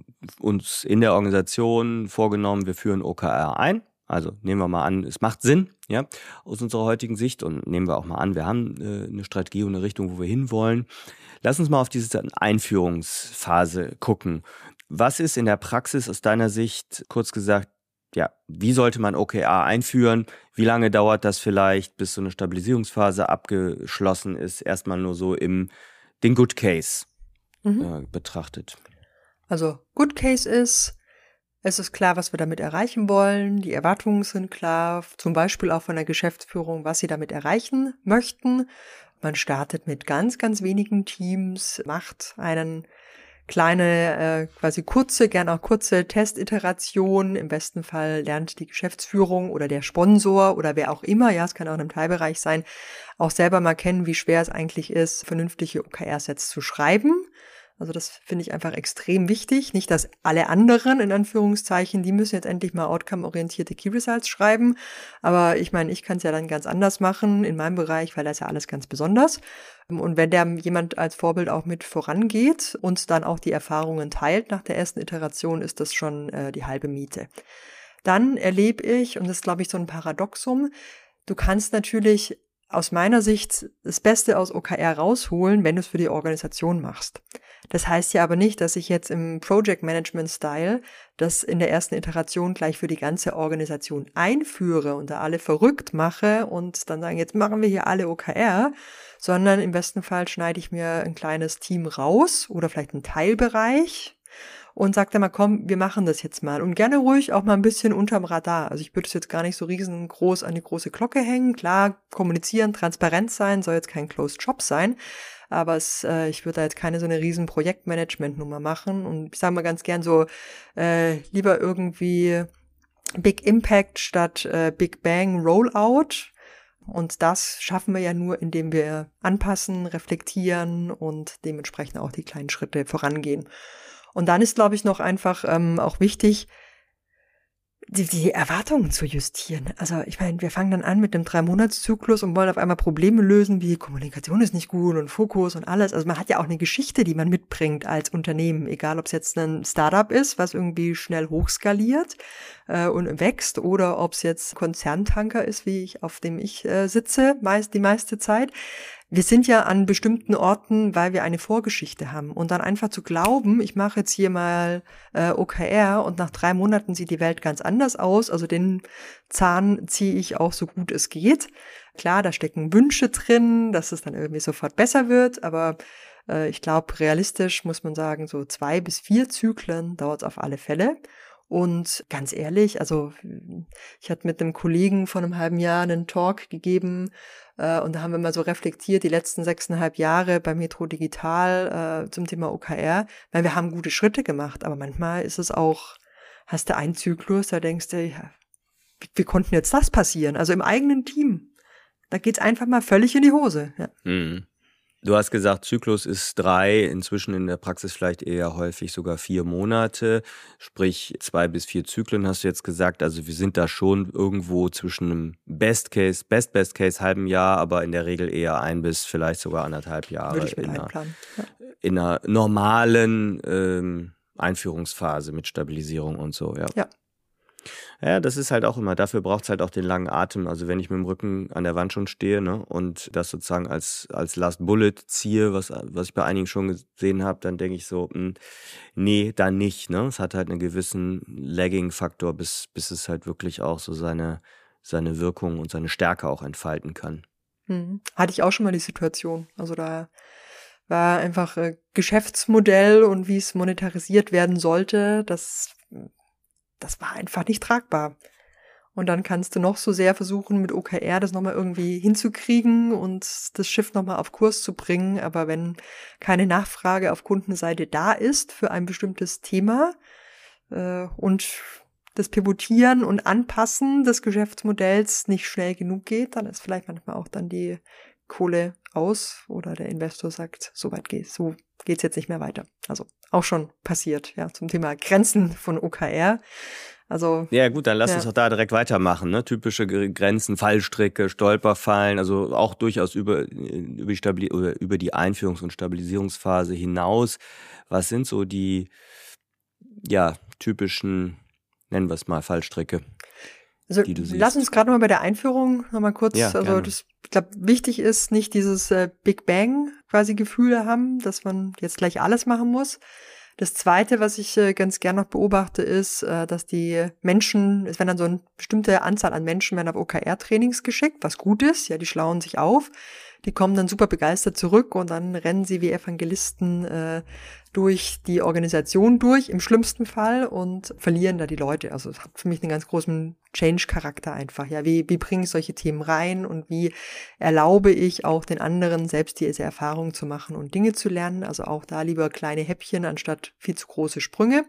uns in der Organisation vorgenommen, wir führen O K R ein. Also nehmen wir mal an, es macht Sinn, ja, aus unserer heutigen Sicht, und nehmen wir auch mal an, wir haben äh, eine Strategie und eine Richtung, wo wir hinwollen. Lass uns mal auf diese Einführungsphase gucken. Was ist in der Praxis aus deiner Sicht, kurz gesagt, ja, wie sollte man O K R einführen? Wie lange dauert das vielleicht, bis so eine Stabilisierungsphase abgeschlossen ist? Erstmal nur so im den Good Case mhm. äh, betrachtet. Also Good Case ist, es ist klar, was wir damit erreichen wollen. Die Erwartungen sind klar, zum Beispiel auch von der Geschäftsführung, was sie damit erreichen möchten. Man startet mit ganz, ganz wenigen Teams, macht einen kleine, äh, quasi kurze, gern auch kurze Testiteration. Im besten Fall lernt die Geschäftsführung oder der Sponsor oder wer auch immer, ja, es kann auch in einem Teilbereich sein, auch selber mal kennen, wie schwer es eigentlich ist, vernünftige O K R-Sets zu schreiben. Also das finde ich einfach extrem wichtig. Nicht, dass alle anderen, in Anführungszeichen, die müssen jetzt endlich mal outcome-orientierte Key Results schreiben. Aber ich meine, ich kann es ja dann ganz anders machen in meinem Bereich, weil da ist ja alles ganz besonders. Und wenn da jemand als Vorbild auch mit vorangeht und dann auch die Erfahrungen teilt nach der ersten Iteration, ist das schon äh, die halbe Miete. Dann erlebe ich, und das ist, glaube ich, so ein Paradoxum, du kannst natürlich aus meiner Sicht das Beste aus O K R rausholen, wenn du es für die Organisation machst. Das heißt ja aber nicht, dass ich jetzt im Project Management Style das in der ersten Iteration gleich für die ganze Organisation einführe und da alle verrückt mache und dann sagen, jetzt machen wir hier alle O K R, sondern im besten Fall schneide ich mir ein kleines Team raus oder vielleicht einen Teilbereich und sage dann mal, komm, wir machen das jetzt mal. Und gerne ruhig auch mal ein bisschen unterm Radar. Also ich würde es jetzt gar nicht so riesengroß an die große Glocke hängen. Klar, kommunizieren, transparent sein, soll jetzt kein Closed Job sein. Aber es, äh, ich würde da jetzt keine so eine riesen Projektmanagement-Nummer machen. Und ich sage mal ganz gern so, äh, lieber irgendwie Big Impact statt äh, Big Bang Rollout. Und das schaffen wir ja nur, indem wir anpassen, reflektieren und dementsprechend auch die kleinen Schritte vorangehen. Und dann ist, glaube ich, noch einfach ähm, auch wichtig, die, die Erwartungen zu justieren. Also ich meine, wir fangen dann an mit einem Drei-Monats-Zyklus und wollen auf einmal Probleme lösen, wie Kommunikation ist nicht gut und Fokus und alles. Also man hat ja auch eine Geschichte, die man mitbringt als Unternehmen, egal ob es jetzt ein Startup ist, was irgendwie schnell hochskaliert äh, und wächst, oder ob es jetzt Konzerntanker ist, wie ich, auf dem ich äh, sitze, meist die meiste Zeit. Wir sind ja an bestimmten Orten, weil wir eine Vorgeschichte haben. Und dann einfach zu glauben, ich mache jetzt hier mal äh, O K R und nach drei Monaten sieht die Welt ganz anders aus. Also den Zahn ziehe ich auch so gut es geht. Klar, da stecken Wünsche drin, dass es dann irgendwie sofort besser wird. Aber äh, ich glaube, realistisch muss man sagen, so zwei bis vier Zyklen dauert es auf alle Fälle. Und ganz ehrlich, also ich hatte mit einem Kollegen vor einem halben Jahr einen Talk gegeben äh, und da haben wir mal so reflektiert, die letzten sechseinhalb Jahre bei Metro Digital äh, zum Thema O K R, weil wir haben gute Schritte gemacht, aber manchmal ist es auch, hast du einen Zyklus, da denkst du, ja, wie, wie konnte jetzt das passieren? Also im eigenen Team, da geht's einfach mal völlig in die Hose. Ja. Mhm. Du hast gesagt, Zyklus ist drei, inzwischen in der Praxis vielleicht eher häufig sogar vier Monate, sprich zwei bis vier Zyklen hast du jetzt gesagt. Also wir sind da schon irgendwo zwischen einem Best Case, Best Best Case halben Jahr, aber in der Regel eher ein bis vielleicht sogar anderthalb Jahre Würde ich mit in, einer, einplanen. Ja. in einer normalen ähm, Einführungsphase mit Stabilisierung und so, ja. Ja. Ja, das ist halt auch immer, dafür braucht es halt auch den langen Atem. Also wenn ich mit dem Rücken an der Wand schon stehe, ne, und das sozusagen als, als Last Bullet ziehe, was, was ich bei einigen schon gesehen habe, dann denke ich so, mh, nee, dann nicht. Ne? Es hat halt einen gewissen Lagging-Faktor, bis, bis es halt wirklich auch so seine, seine Wirkung und seine Stärke auch entfalten kann. Hm. Hatte ich auch schon mal die Situation. Also da war einfach äh, Geschäftsmodell und wie es monetarisiert werden sollte, das Das war einfach nicht tragbar. Und dann kannst du noch so sehr versuchen, mit O K R das nochmal irgendwie hinzukriegen und das Schiff nochmal auf Kurs zu bringen. Aber wenn keine Nachfrage auf Kundenseite da ist für ein bestimmtes Thema äh, und das Pivotieren und Anpassen des Geschäftsmodells nicht schnell genug geht, dann ist vielleicht manchmal auch dann die Kohle aus oder der Investor sagt, so weit geht's, so geht's jetzt nicht mehr weiter. Also auch schon passiert, ja, zum Thema Grenzen von O K R. Also ja gut, dann lass ja. uns auch da direkt weitermachen. Ne? Typische Grenzen, Fallstricke, Stolperfallen, also auch durchaus über, über, die, Stabil- oder über die Einführungs- und Stabilisierungsphase hinaus. Was sind so die ja, typischen, nennen wir es mal, Fallstricke? Also die du siehst. Lass uns gerade noch mal bei der Einführung noch mal kurz, Ja, also gerne. das, ich glaube, wichtig ist nicht dieses äh, Big Bang quasi Gefühl haben, dass man jetzt gleich alles machen muss. Das Zweite, was ich äh, ganz gern noch beobachte, ist, äh, dass die Menschen, es werden dann so eine bestimmte Anzahl an Menschen werden auf O K R-Trainings geschickt, was gut ist, ja, die schlauen sich auf, die kommen dann super begeistert zurück und dann rennen sie wie Evangelisten äh, durch die Organisation durch, im schlimmsten Fall, und verlieren da die Leute. Also es hat für mich einen ganz großen Change-Charakter einfach. Ja, wie, wie bringe ich solche Themen rein und wie erlaube ich auch den anderen, selbst diese Erfahrungen zu machen und Dinge zu lernen. Also auch da lieber kleine Häppchen anstatt viel zu große Sprünge.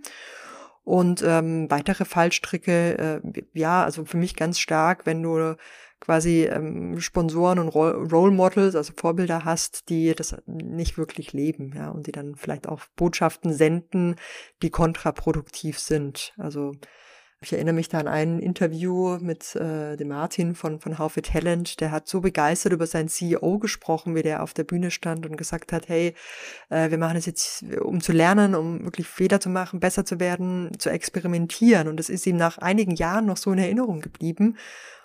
Und ähm, weitere Fallstricke, äh, ja, also für mich ganz stark, wenn du quasi ähm, Sponsoren und Role Models, also Vorbilder hast, die das nicht wirklich leben, ja, und die dann vielleicht auch Botschaften senden, die kontraproduktiv sind. Also ich erinnere mich da an ein Interview mit äh, dem Martin von von How for Talent, der hat so begeistert über seinen C E O gesprochen, wie der auf der Bühne stand und gesagt hat, hey, äh, wir machen das jetzt, um zu lernen, um wirklich Fehler zu machen, besser zu werden, zu experimentieren. Und das ist ihm nach einigen Jahren noch so in Erinnerung geblieben.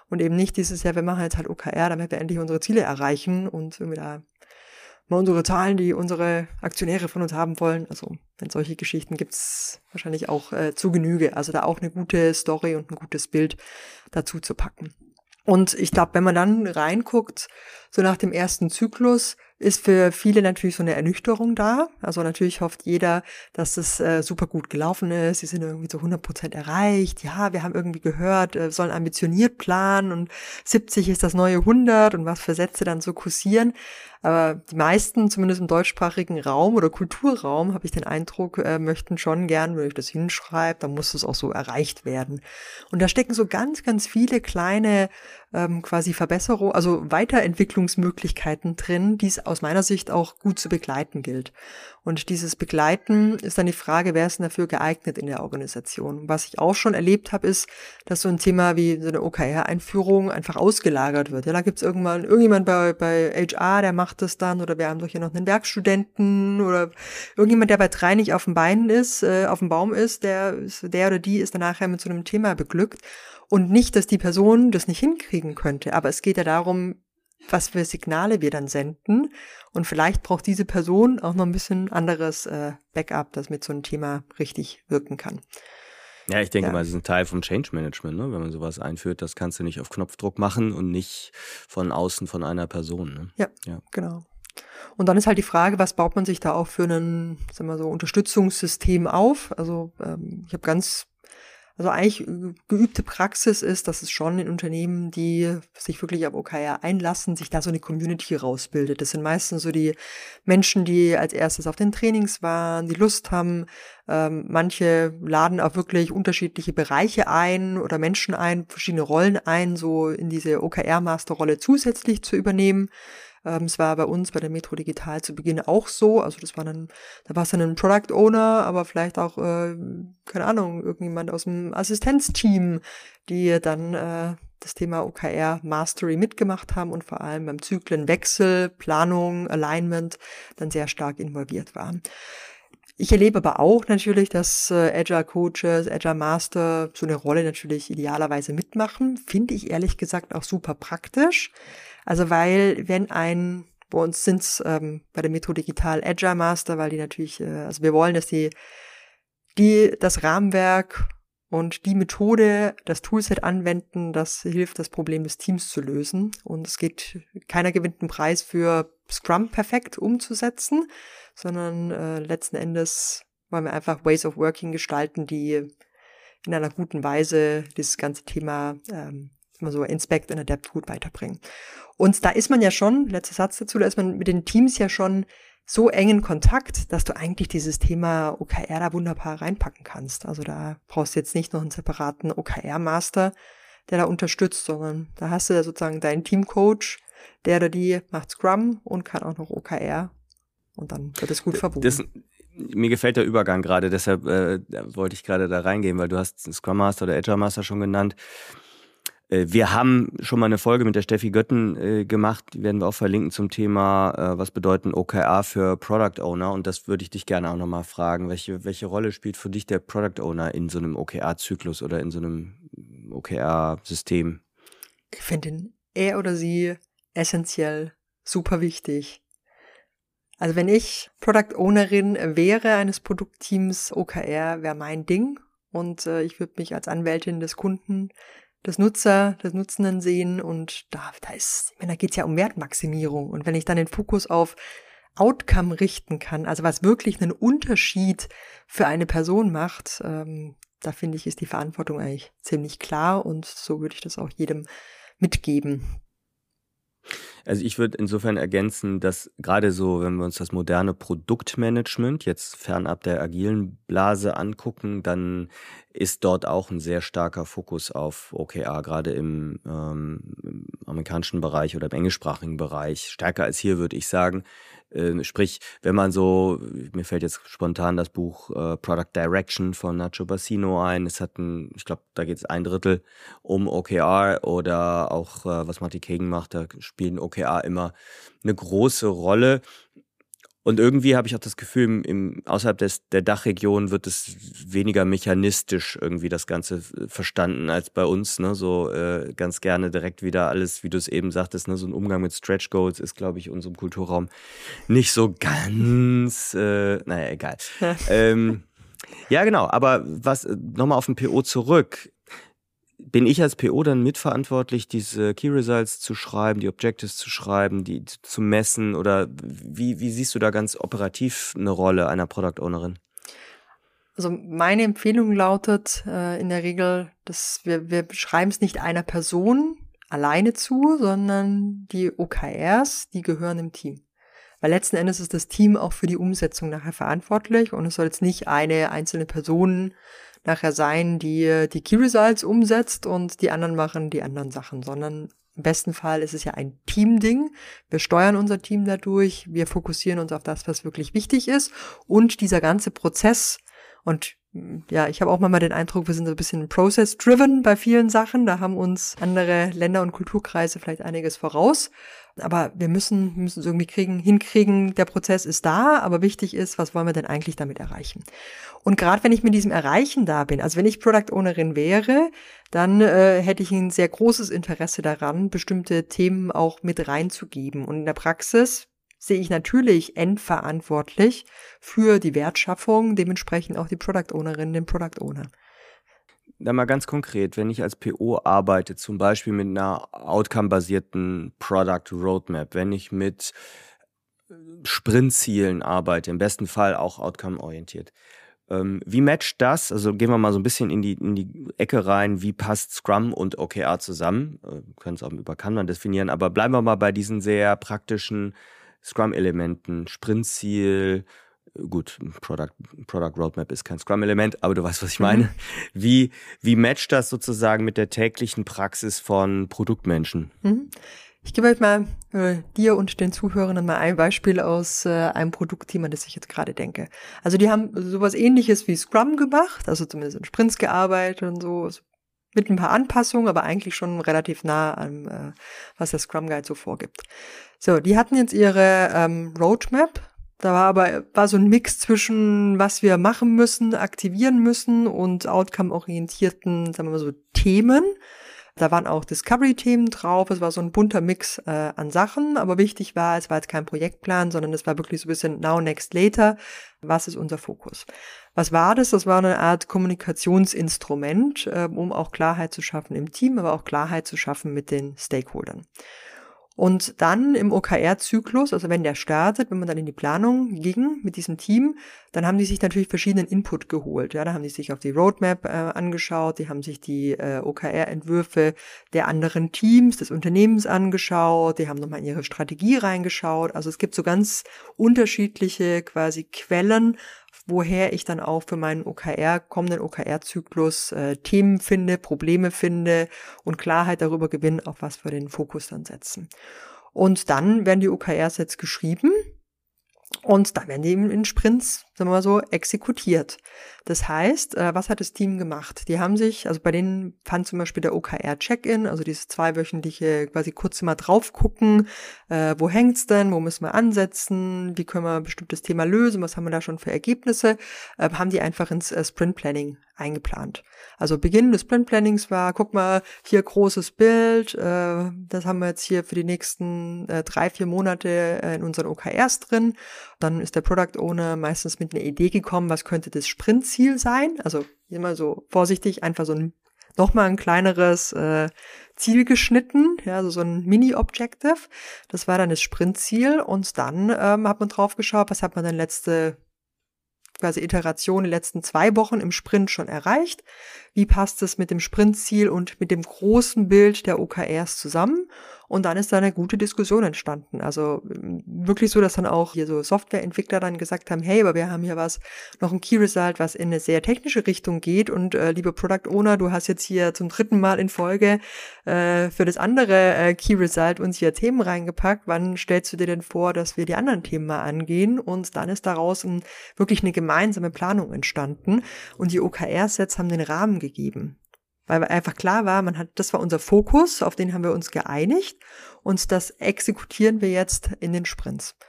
und eben nicht dieses, ja, wir machen jetzt halt O K R, damit wir endlich unsere Ziele erreichen und irgendwie da mal unsere Zahlen, die unsere Aktionäre von uns haben wollen. Also wenn solche Geschichten gibt's wahrscheinlich auch äh, zu Genüge. Also da auch eine gute Story und ein gutes Bild dazu zu packen. Und ich glaube, wenn man dann reinguckt, so nach dem ersten Zyklus, ist für viele natürlich so eine Ernüchterung da. Also natürlich hofft jeder, dass es äh, super gut gelaufen ist. Sie sind irgendwie so hundert Prozent erreicht. Ja, wir haben irgendwie gehört, äh, sollen ambitioniert planen und siebzig ist das neue hundert und was für Sätze dann so kursieren. Aber die meisten, zumindest im deutschsprachigen Raum oder Kulturraum, habe ich den Eindruck, äh, möchten schon gern, wenn ich das hinschreibe, dann muss es auch so erreicht werden. Und da stecken so ganz, ganz viele kleine ähm, quasi Verbesserungen, also Weiterentwicklungsmöglichkeiten drin, die es aus meiner Sicht auch gut zu begleiten gilt. Und dieses Begleiten ist dann die Frage, wer ist denn dafür geeignet in der Organisation? Was ich auch schon erlebt habe, ist, dass so ein Thema wie so eine O K R-Einführung einfach ausgelagert wird. Ja, da gibt es irgendwann irgendjemand bei, bei H R, der macht das dann, oder wir haben doch hier noch einen Werkstudenten oder irgendjemand, der bei drei nicht auf dem Bein ist, äh, auf dem Baum ist, der, der oder die ist dann nachher mit so einem Thema beglückt. Und nicht, dass die Person das nicht hinkriegen könnte, aber es geht ja darum, was für Signale wir dann senden. Und vielleicht braucht diese Person auch noch ein bisschen anderes äh, Backup, das mit so einem Thema richtig wirken kann. Ja, ich denke Ja. mal, es ist ein Teil vom Change Management, ne? Wenn man sowas einführt, das kannst du nicht auf Knopfdruck machen und nicht von außen von einer Person. Ne? Ja, Ja. genau. Und dann ist halt die Frage, was baut man sich da auch für ein, sagen wir so, Unterstützungssystem auf? Also ähm, ich habe ganz Also eigentlich geübte Praxis ist, dass es schon in Unternehmen, die sich wirklich auf O K R einlassen, sich da so eine Community rausbildet. Das sind meistens so die Menschen, die als erstes auf den Trainings waren, die Lust haben. Ähm, manche laden auch wirklich unterschiedliche Bereiche ein oder Menschen ein, verschiedene Rollen ein, so in diese O K R-Master-Rolle zusätzlich zu übernehmen. Es war bei uns bei der Metro Digital zu Beginn auch so, also das war dann, da war es dann ein Product Owner, aber vielleicht auch, äh, keine Ahnung, irgendjemand aus dem Assistenzteam, die dann äh, das Thema O K R Mastery mitgemacht haben und vor allem beim Zyklenwechsel, Planung, Alignment dann sehr stark involviert waren. Ich erlebe aber auch natürlich, dass äh, Agile Coaches, Agile Master so eine Rolle natürlich idealerweise mitmachen. Finde ich ehrlich gesagt auch super praktisch. Also weil, wenn ein, bei uns sind's ähm, bei der Metro Digital Agile Master, weil die natürlich, äh, also wir wollen, dass die, die das Rahmenwerk und die Methode, das Toolset anwenden, das hilft, das Problem des Teams zu lösen. Und es geht, keiner gewinnt einen Preis für Scrum perfekt umzusetzen, sondern äh, letzten Endes wollen wir einfach Ways of Working gestalten, die in einer guten Weise dieses ganze Thema ähm, immer so Inspect and Adapt gut weiterbringen. Und da ist man ja schon, letzter Satz dazu, da ist man mit den Teams ja schon so eng in Kontakt, dass du eigentlich dieses Thema O K R da wunderbar reinpacken kannst. Also da brauchst du jetzt nicht noch einen separaten O K R-Master, der da unterstützt, sondern da hast du ja sozusagen deinen Teamcoach, der oder die macht Scrum und kann auch noch O K R und dann wird es gut verbunden. Das, mir gefällt der Übergang gerade, deshalb äh, wollte ich gerade da reingehen, weil du hast den Scrum Master oder Agile Master schon genannt. Wir haben schon mal eine Folge mit der Steffi Götten äh, gemacht, die werden wir auch verlinken zum Thema, äh, was bedeuten O K R für Product Owner, und das würde ich dich gerne auch nochmal fragen. Welche, welche Rolle spielt für dich der Product Owner in so einem O K R-Zyklus oder in so einem O K R-System? Ich finde er oder sie essentiell super wichtig. Also wenn ich Product Ownerin wäre eines Produktteams, O K R wäre mein Ding und äh, ich würde mich als Anwältin des Kunden, des Nutzer, des Nutzenden sehen, und da, da ist, ich meine, da geht es ja um Wertmaximierung, und wenn ich dann den Fokus auf Outcome richten kann, also was wirklich einen Unterschied für eine Person macht, ähm, da finde ich, ist die Verantwortung eigentlich ziemlich klar, und so würde ich das auch jedem mitgeben. Also ich würde insofern ergänzen, dass gerade so, wenn wir uns das moderne Produktmanagement jetzt fernab der agilen Blase angucken, dann ist dort auch ein sehr starker Fokus auf O K R, gerade im, ähm, im amerikanischen Bereich oder im englischsprachigen Bereich, stärker als hier, würde ich sagen. Äh, sprich, wenn man so, mir fällt jetzt spontan das Buch äh, Product Direction von Nacho Bassino ein, es hat ein, ich glaube, da geht es ein Drittel um O K R, oder auch, äh, was Marty Kagan macht, da spielen O K R immer eine große Rolle. Und irgendwie habe ich auch das Gefühl, im, im, außerhalb des, der Dachregion wird es weniger mechanistisch irgendwie das Ganze verstanden als bei uns. Ne? So äh, ganz gerne direkt wieder alles, wie du es eben sagtest, ne? So ein Umgang mit Stretch Goals ist, glaube ich, in unserem Kulturraum nicht so ganz, äh, naja, egal. ähm, ja, genau, aber was nochmal auf den P O zurück. Bin ich als P O dann mitverantwortlich, diese Key Results zu schreiben, die Objectives zu schreiben, die zu messen? Oder wie, wie siehst du da ganz operativ eine Rolle einer Product Ownerin? Also meine Empfehlung lautet äh, in der Regel, dass wir, wir schreiben es nicht einer Person alleine zu, sondern die O K Rs, die gehören im Team. Weil letzten Endes ist das Team auch für die Umsetzung nachher verantwortlich und es soll jetzt nicht eine einzelne Person nachher sein, die die Key Results umsetzt und die anderen machen die anderen Sachen, sondern im besten Fall ist es ja ein Teamding. Wir steuern unser Team dadurch, wir fokussieren uns auf das, was wirklich wichtig ist und dieser ganze Prozess und ja, ich habe auch manchmal den Eindruck, wir sind so ein bisschen process-driven bei vielen Sachen. Da haben uns andere Länder und Kulturkreise vielleicht einiges voraus. Aber wir müssen, müssen es irgendwie kriegen, hinkriegen, der Prozess ist da, aber wichtig ist, was wollen wir denn eigentlich damit erreichen? Und gerade wenn ich mit diesem Erreichen da bin, also wenn ich Product Ownerin wäre, dann äh, hätte ich ein sehr großes Interesse daran, bestimmte Themen auch mit reinzugeben. Und in der Praxis sehe ich natürlich endverantwortlich für die Wertschaffung, dementsprechend auch die Product Ownerin, den Product Owner. Dann mal ganz konkret, wenn ich als P O arbeite, zum Beispiel mit einer outcome-basierten Product Roadmap, wenn ich mit Sprintzielen arbeite, im besten Fall auch outcome-orientiert, ähm, wie matcht das, also gehen wir mal so ein bisschen in die, in die Ecke rein, wie passt Scrum und O K R zusammen, äh, können es auch über Kanban definieren, aber bleiben wir mal bei diesen sehr praktischen Scrum-Elementen, Sprintziel, gut, Product, Product Roadmap ist kein Scrum-Element, aber du weißt, was ich meine. Mhm. Wie, wie matcht das sozusagen mit der täglichen Praxis von Produktmenschen? Mhm. Ich gebe euch mal äh, dir und den Zuhörern mal ein Beispiel aus äh, einem Produktteam, an das ich jetzt gerade denke. Also die haben sowas Ähnliches wie Scrum gemacht, also zumindest in Sprints gearbeitet und so, mit ein paar Anpassungen, aber eigentlich schon relativ nah an, äh, was der Scrum Guide so vorgibt. So, die hatten jetzt ihre ähm, Roadmap. Da war aber war so ein Mix zwischen, was wir machen müssen, aktivieren müssen und outcome-orientierten, sagen wir mal so, Themen. Da waren auch Discovery-Themen drauf. Es war so ein bunter Mix äh, an Sachen. Aber wichtig war, es war jetzt kein Projektplan, sondern es war wirklich so ein bisschen now, next, later. Was ist unser Fokus? Was war das? Das war eine Art Kommunikationsinstrument, äh, um auch Klarheit zu schaffen im Team, aber auch Klarheit zu schaffen mit den Stakeholdern. Und dann im O K R-Zyklus, also wenn der startet, wenn man dann in die Planung ging mit diesem Team, dann haben die sich natürlich verschiedenen Input geholt. Ja, da haben die sich auf die Roadmap äh, angeschaut, die haben sich die äh, O K R-Entwürfe der anderen Teams, des Unternehmens angeschaut, die haben nochmal in ihre Strategie reingeschaut. Also es gibt so ganz unterschiedliche quasi Quellen, woher ich dann auch für meinen O K R, kommenden O K R-Zyklus äh, Themen finde, Probleme finde und Klarheit darüber gewinne, auf was wir den Fokus dann setzen. Und dann werden die O K Rs jetzt geschrieben und dann werden die in Sprints, sagen wir mal so, exekutiert. Das heißt, äh, was hat das Team gemacht? Die haben sich, also bei denen fand zum Beispiel der O K R-Check-In, also dieses zweiwöchentliche quasi kurz mal drauf gucken, äh, wo hängt's denn, wo müssen wir ansetzen, wie können wir ein bestimmtes Thema lösen, was haben wir da schon für Ergebnisse, äh, haben die einfach ins äh, Sprint-Planning eingeplant. Also Beginn des Sprint-Plannings war, guck mal, hier großes Bild, äh, das haben wir jetzt hier für die nächsten äh, drei, vier Monate äh, in unseren O K Rs drin. Dann ist der Product Owner meistens mit einer Idee gekommen, was könnte das Sprintziel sein. Also immer so vorsichtig, einfach so ein nochmal ein kleineres äh, Ziel geschnitten, ja, also so ein Mini-Objective. Das war dann das Sprintziel und dann ähm, hat man drauf geschaut, was hat man dann letzte quasi Iteration die letzten zwei Wochen im Sprint schon erreicht. Wie passt es mit dem Sprintziel und mit dem großen Bild der O K Rs zusammen? Und dann ist da eine gute Diskussion entstanden. Also wirklich so, dass dann auch hier so Softwareentwickler dann gesagt haben, hey, aber wir haben hier was, noch ein Key Result, was in eine sehr technische Richtung geht. Und äh, lieber Product Owner, du hast jetzt hier zum dritten Mal in Folge äh, für das andere äh, Key Result uns hier Themen reingepackt. Wann stellst du dir denn vor, dass wir die anderen Themen mal angehen? Und dann ist daraus ein, wirklich eine gemeinsame Planung entstanden. Und die O K R-Sets haben den Rahmen gegeben. Weil einfach klar war, man hat, das war unser Fokus, auf den haben wir uns geeinigt und das exekutieren wir jetzt in den Sprints.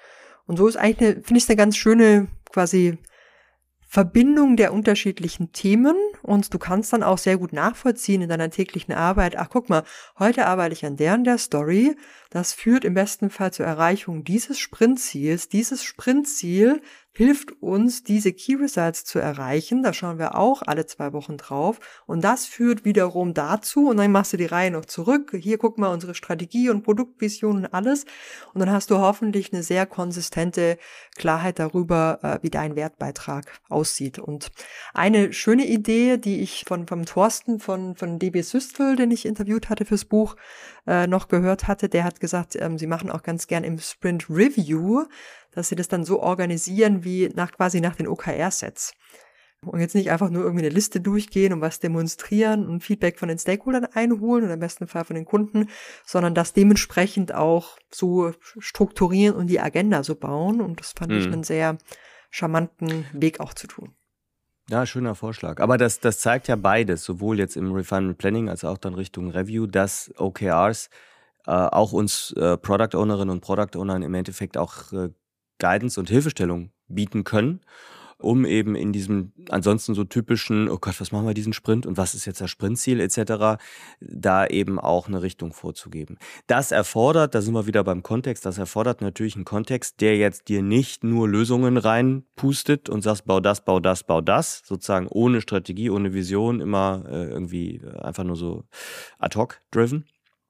Und so ist eigentlich, eine, finde ich, es eine ganz schöne quasi Verbindung der unterschiedlichen Themen und du kannst dann auch sehr gut nachvollziehen in deiner täglichen Arbeit, ach guck mal, heute arbeite ich an der und der Story, das führt im besten Fall zur Erreichung dieses Sprintziels, dieses Sprintziel hilft uns, diese Key Results zu erreichen, da schauen wir auch alle zwei Wochen drauf und das führt wiederum dazu und dann machst du die Reihe noch zurück, hier guck mal unsere Strategie und Produktvision und alles und dann hast du hoffentlich eine sehr konsistente Klarheit darüber, wie dein Wertbeitrag aussieht. Und eine schöne Idee, die ich von vom Thorsten von von D B Systel, den ich interviewt hatte fürs Buch, äh, noch gehört hatte, der hat gesagt, ähm, sie machen auch ganz gern im Sprint Review, dass sie das dann so organisieren wie nach quasi nach den O K R-Sets. Und jetzt nicht einfach nur irgendwie eine Liste durchgehen und was demonstrieren und Feedback von den Stakeholdern einholen oder im besten Fall von den Kunden, sondern das dementsprechend auch so strukturieren und die Agenda so bauen. Und das fand mhm. ich einen sehr charmanten Weg auch zu tun. Ja, schöner Vorschlag. Aber das, das zeigt ja beides, sowohl jetzt im Refinement Planning als auch dann Richtung Review, dass O K Rs äh, auch uns äh, Product Ownerinnen und Product Ownern im Endeffekt auch äh, Guidance und Hilfestellung bieten können, um eben in diesem ansonsten so typischen, oh Gott, was machen wir diesen Sprint und was ist jetzt das Sprintziel et cetera, da eben auch eine Richtung vorzugeben. Das erfordert, da sind wir wieder beim Kontext, das erfordert natürlich einen Kontext, der jetzt dir nicht nur Lösungen reinpustet und sagst, bau das, bau das, bau das, sozusagen ohne Strategie, ohne Vision, immer äh, irgendwie einfach nur so ad hoc driven.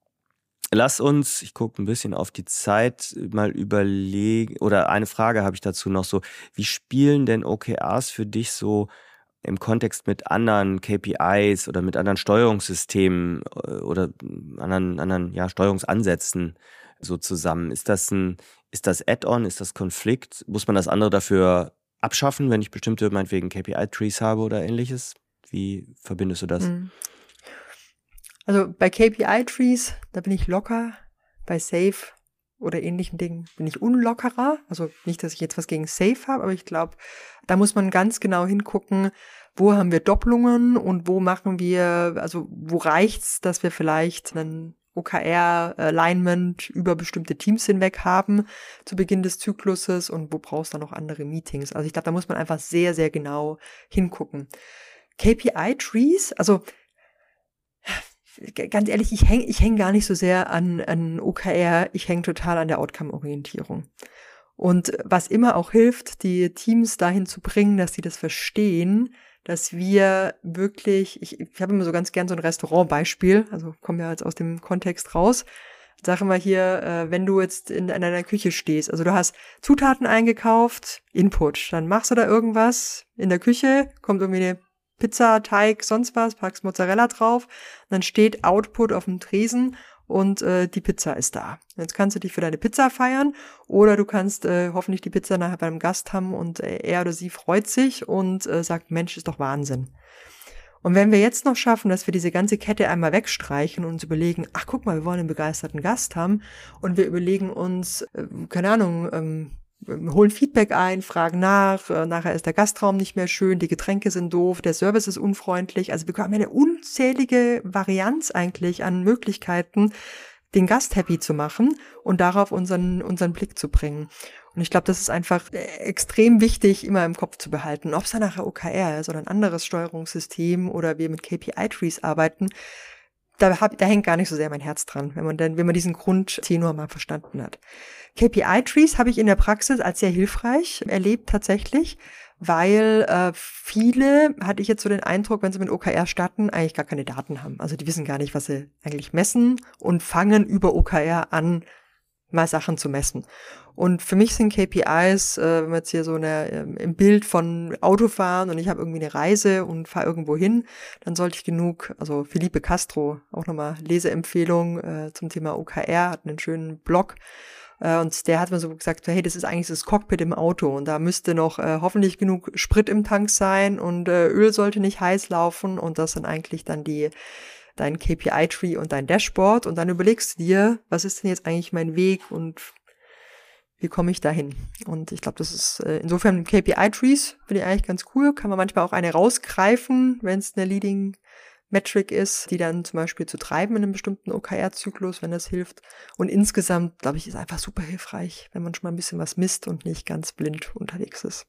Lass uns, ich gucke ein bisschen auf die Zeit, mal überlegen, oder eine Frage habe ich dazu noch so, wie spielen denn O K Rs für dich so im Kontext mit anderen K P Is oder mit anderen Steuerungssystemen oder anderen, anderen ja, Steuerungsansätzen so zusammen? Ist das ein, ist das Add-on, ist das Konflikt? Muss man das andere dafür abschaffen, wenn ich bestimmte, meinetwegen K P I-Trees habe oder ähnliches? Wie verbindest du das? Mhm. Also bei K P I-Trees, da bin ich locker, bei Safe oder ähnlichen Dingen bin ich unlockerer. Also nicht, dass ich jetzt was gegen Safe habe, aber ich glaube, da muss man ganz genau hingucken, wo haben wir Doppelungen und wo machen wir, also wo reicht's, dass wir vielleicht einen O K R-Alignment über bestimmte Teams hinweg haben zu Beginn des Zykluses und wo brauchst du dann noch andere Meetings. Also ich glaube, da muss man einfach sehr, sehr genau hingucken. K P I-Trees, also ganz ehrlich, ich hänge ich häng gar nicht so sehr an, an O K R, ich hänge total an der Outcome-Orientierung. Und was immer auch hilft, die Teams dahin zu bringen, dass sie das verstehen, dass wir wirklich, ich, ich habe immer so ganz gern so ein Restaurantbeispiel, also kommen wir jetzt aus dem Kontext raus, sagen wir hier, äh, wenn du jetzt in, in einer Küche stehst, also du hast Zutaten eingekauft, Input, dann machst du da irgendwas in der Küche, kommt irgendwie eine Pizza, Teig, sonst was, packst Mozzarella drauf, dann steht Output auf dem Tresen und äh, die Pizza ist da. Jetzt kannst du dich für deine Pizza feiern oder du kannst äh, hoffentlich die Pizza nachher beim Gast haben und äh, er oder sie freut sich und äh, sagt, Mensch, ist doch Wahnsinn. Und wenn wir jetzt noch schaffen, dass wir diese ganze Kette einmal wegstreichen und uns überlegen, ach guck mal, wir wollen einen begeisterten Gast haben und wir überlegen uns, äh, keine Ahnung, ähm, holen Feedback ein, fragen nach, äh, nachher ist der Gastraum nicht mehr schön, die Getränke sind doof, der Service ist unfreundlich. Also wir haben eine unzählige Varianz eigentlich an Möglichkeiten, den Gast happy zu machen und darauf unseren unseren Blick zu bringen. Und ich glaube, das ist einfach extrem wichtig, immer im Kopf zu behalten. Ob es dann nachher O K R ist oder ein anderes Steuerungssystem oder wir mit K P I-Trees arbeiten, da, hab, da hängt gar nicht so sehr mein Herz dran, wenn man denn, wenn man diesen Grundtenor mal verstanden hat. K P I-Trees habe ich in der Praxis als sehr hilfreich erlebt tatsächlich, weil äh, viele, hatte ich jetzt so den Eindruck, wenn sie mit O K R starten, eigentlich gar keine Daten haben. Also die wissen gar nicht, was sie eigentlich messen und fangen über O K R an, mal Sachen zu messen. Und für mich sind K P Is, äh, wenn wir jetzt hier so eine, äh, im Bild von Auto fahren und ich habe irgendwie eine Reise und fahre irgendwo hin, dann sollte ich genug, also Felipe Castro, auch nochmal Leseempfehlung äh, zum Thema O K R, hat einen schönen Blog, äh, und der hat mir so gesagt, hey, das ist eigentlich das Cockpit im Auto und da müsste noch äh, hoffentlich genug Sprit im Tank sein und äh, Öl sollte nicht heiß laufen und das sind eigentlich dann die dein K P I-Tree und dein Dashboard und dann überlegst du dir, was ist denn jetzt eigentlich mein Weg und wie komme ich dahin? Und ich glaube, das ist äh, insofern K P I-Trees finde ich eigentlich ganz cool. Kann man manchmal auch eine rausgreifen, wenn es eine Leading Metric ist, die dann zum Beispiel zu treiben in einem bestimmten O K R-Zyklus, wenn das hilft. Und insgesamt, glaube ich, ist einfach super hilfreich, wenn man schon mal ein bisschen was misst und nicht ganz blind unterwegs ist.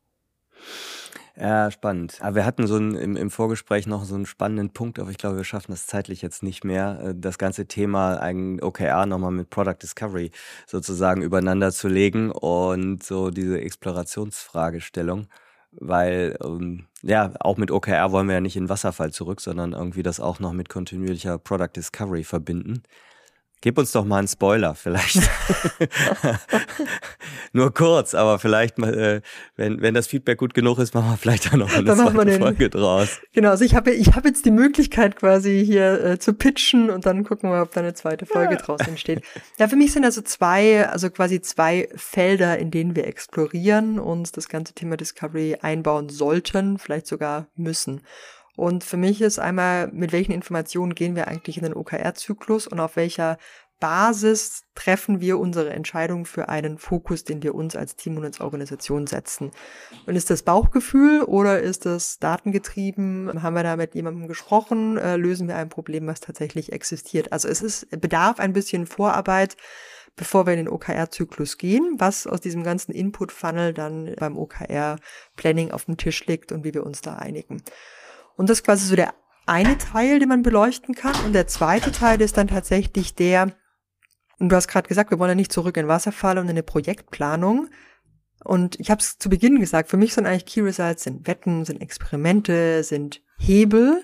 Ja, spannend. Aber wir hatten so ein, im, im Vorgespräch noch so einen spannenden Punkt, aber ich glaube, wir schaffen das zeitlich jetzt nicht mehr, das ganze Thema ein O K R nochmal mit Product Discovery sozusagen übereinander zu legen und so diese Explorationsfragestellung. Weil, ähm, ja, auch mit O K R wollen wir ja nicht in Wasserfall zurück, sondern irgendwie das auch noch mit kontinuierlicher Product Discovery verbinden. Gib uns doch mal einen Spoiler, vielleicht. Nur kurz, aber vielleicht, äh, wenn, wenn das Feedback gut genug ist, machen wir vielleicht da noch eine Dann zweite Folge draus. Genau, also ich habe ich hab jetzt die Möglichkeit quasi hier äh, zu pitchen und dann gucken wir, ob da eine zweite Folge ja. draus entsteht. Ja, für mich sind also zwei, also quasi zwei Felder, in denen wir explorieren und das ganze Thema Discovery einbauen sollten, vielleicht sogar müssen. Und für mich ist einmal, mit welchen Informationen gehen wir eigentlich in den O K R-Zyklus und auf welcher Basis treffen wir unsere Entscheidung für einen Fokus, den wir uns als Team und als Organisation setzen. Und ist das Bauchgefühl oder ist das datengetrieben? Haben wir da mit jemandem gesprochen? Äh, lösen wir ein Problem, was tatsächlich existiert? Also es ist, bedarf ein bisschen Vorarbeit, bevor wir in den O K R-Zyklus gehen, was aus diesem ganzen Input-Funnel dann beim O K R-Planning auf dem Tisch liegt und wie wir uns da einigen. Und das ist quasi so der eine Teil, den man beleuchten kann. Und der zweite Teil ist dann tatsächlich der, und du hast gerade gesagt, wir wollen ja nicht zurück in Wasserfall und in eine Projektplanung. Und ich habe es zu Beginn gesagt, für mich sind eigentlich Key Results, sind Wetten, sind Experimente, sind Hebel.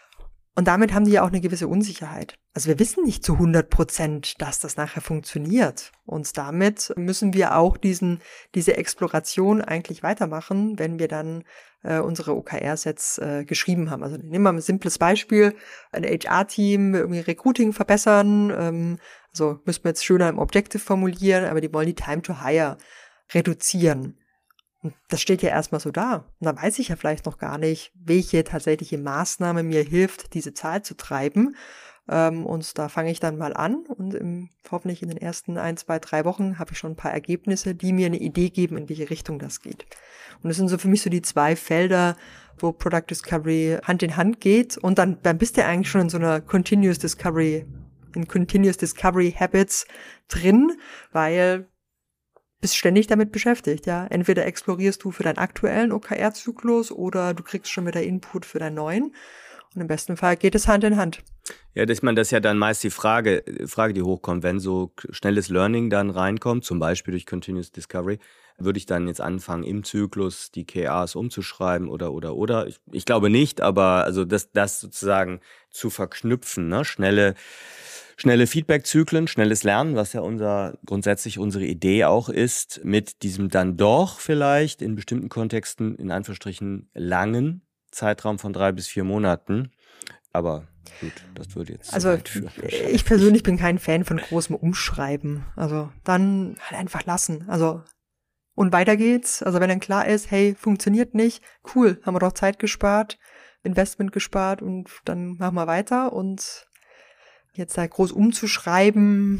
Und damit haben die ja auch eine gewisse Unsicherheit. Also wir wissen nicht zu hundert Prozent, dass das nachher funktioniert. Und damit müssen wir auch diesen, diese Exploration eigentlich weitermachen, wenn wir dann äh, unsere O K R-Sets äh, geschrieben haben. Also nehmen wir mal ein simples Beispiel. Ein H R-Team will irgendwie Recruiting verbessern. Ähm, also müssen wir jetzt schöner im Objective formulieren, aber die wollen die Time to Hire reduzieren. Und das steht ja erstmal so da. Und da weiß ich ja vielleicht noch gar nicht, welche tatsächliche Maßnahme mir hilft, diese Zahl zu treiben. Ähm, und da fange ich dann mal an und im, hoffentlich in den ersten ein, zwei, drei Wochen habe ich schon ein paar Ergebnisse, die mir eine Idee geben, in welche Richtung das geht. Und das sind so für mich so die zwei Felder, wo Product Discovery Hand in Hand geht. Und dann, dann bist du eigentlich schon in so einer Continuous Discovery, in Continuous Discovery Habits drin, weil bist ständig damit beschäftigt, ja. Entweder explorierst du für deinen aktuellen O K R-Zyklus oder du kriegst schon wieder Input für deinen neuen. Und im besten Fall geht es Hand in Hand. Ja, ich meine, das ist ja dann meist die Frage, Frage, die hochkommt, wenn so schnelles Learning dann reinkommt, zum Beispiel durch Continuous Discovery, würde ich dann jetzt anfangen, im Zyklus die K Rs umzuschreiben oder, oder, oder? Ich, ich glaube nicht, aber also das, das sozusagen zu verknüpfen, ne? Schnelle Schnelle Feedback-Zyklen, schnelles Lernen, was ja unser grundsätzlich unsere Idee auch ist, mit diesem dann doch vielleicht in bestimmten Kontexten in Anführungsstrichen langen Zeitraum von drei bis vier Monaten. Aber gut, das würde jetzt also weit führen. Ich persönlich bin kein Fan von großem Umschreiben. Also dann halt einfach lassen. Also und weiter geht's. Also wenn dann klar ist, hey, funktioniert nicht, cool, haben wir doch Zeit gespart, Investment gespart und dann machen wir weiter. Und jetzt da groß umzuschreiben,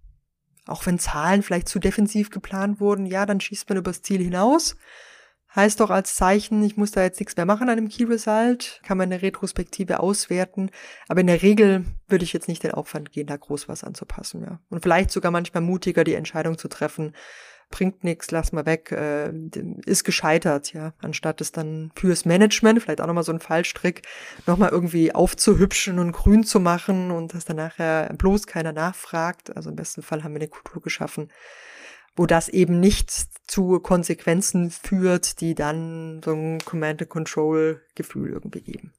auch wenn Zahlen vielleicht zu defensiv geplant wurden, ja, dann schießt man übers Ziel hinaus. Heißt doch als Zeichen, ich muss da jetzt nichts mehr machen an dem Key Result, kann man eine Retrospektive auswerten. Aber in der Regel würde ich jetzt nicht den Aufwand gehen, da groß was anzupassen, ja. Und vielleicht sogar manchmal mutiger die Entscheidung zu treffen, bringt nichts, lass mal weg, äh, ist gescheitert, ja, anstatt es dann fürs Management, vielleicht auch nochmal so ein Fallstrick, nochmal irgendwie aufzuhübschen und grün zu machen und dass dann nachher bloß keiner nachfragt. Also im besten Fall haben wir eine Kultur geschaffen, wo das eben nicht zu Konsequenzen führt, die dann so ein Command-and-Control-Gefühl irgendwie geben.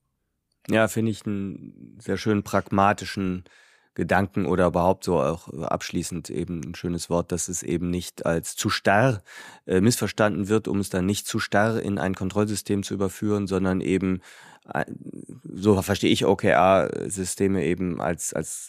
Ja, finde ich einen sehr schönen pragmatischen Gedanken oder überhaupt so auch abschließend eben ein schönes Wort, dass es eben nicht als zu starr äh, missverstanden wird, um es dann nicht zu starr in ein Kontrollsystem zu überführen, sondern eben, äh, so verstehe ich O K R-Systeme eben als als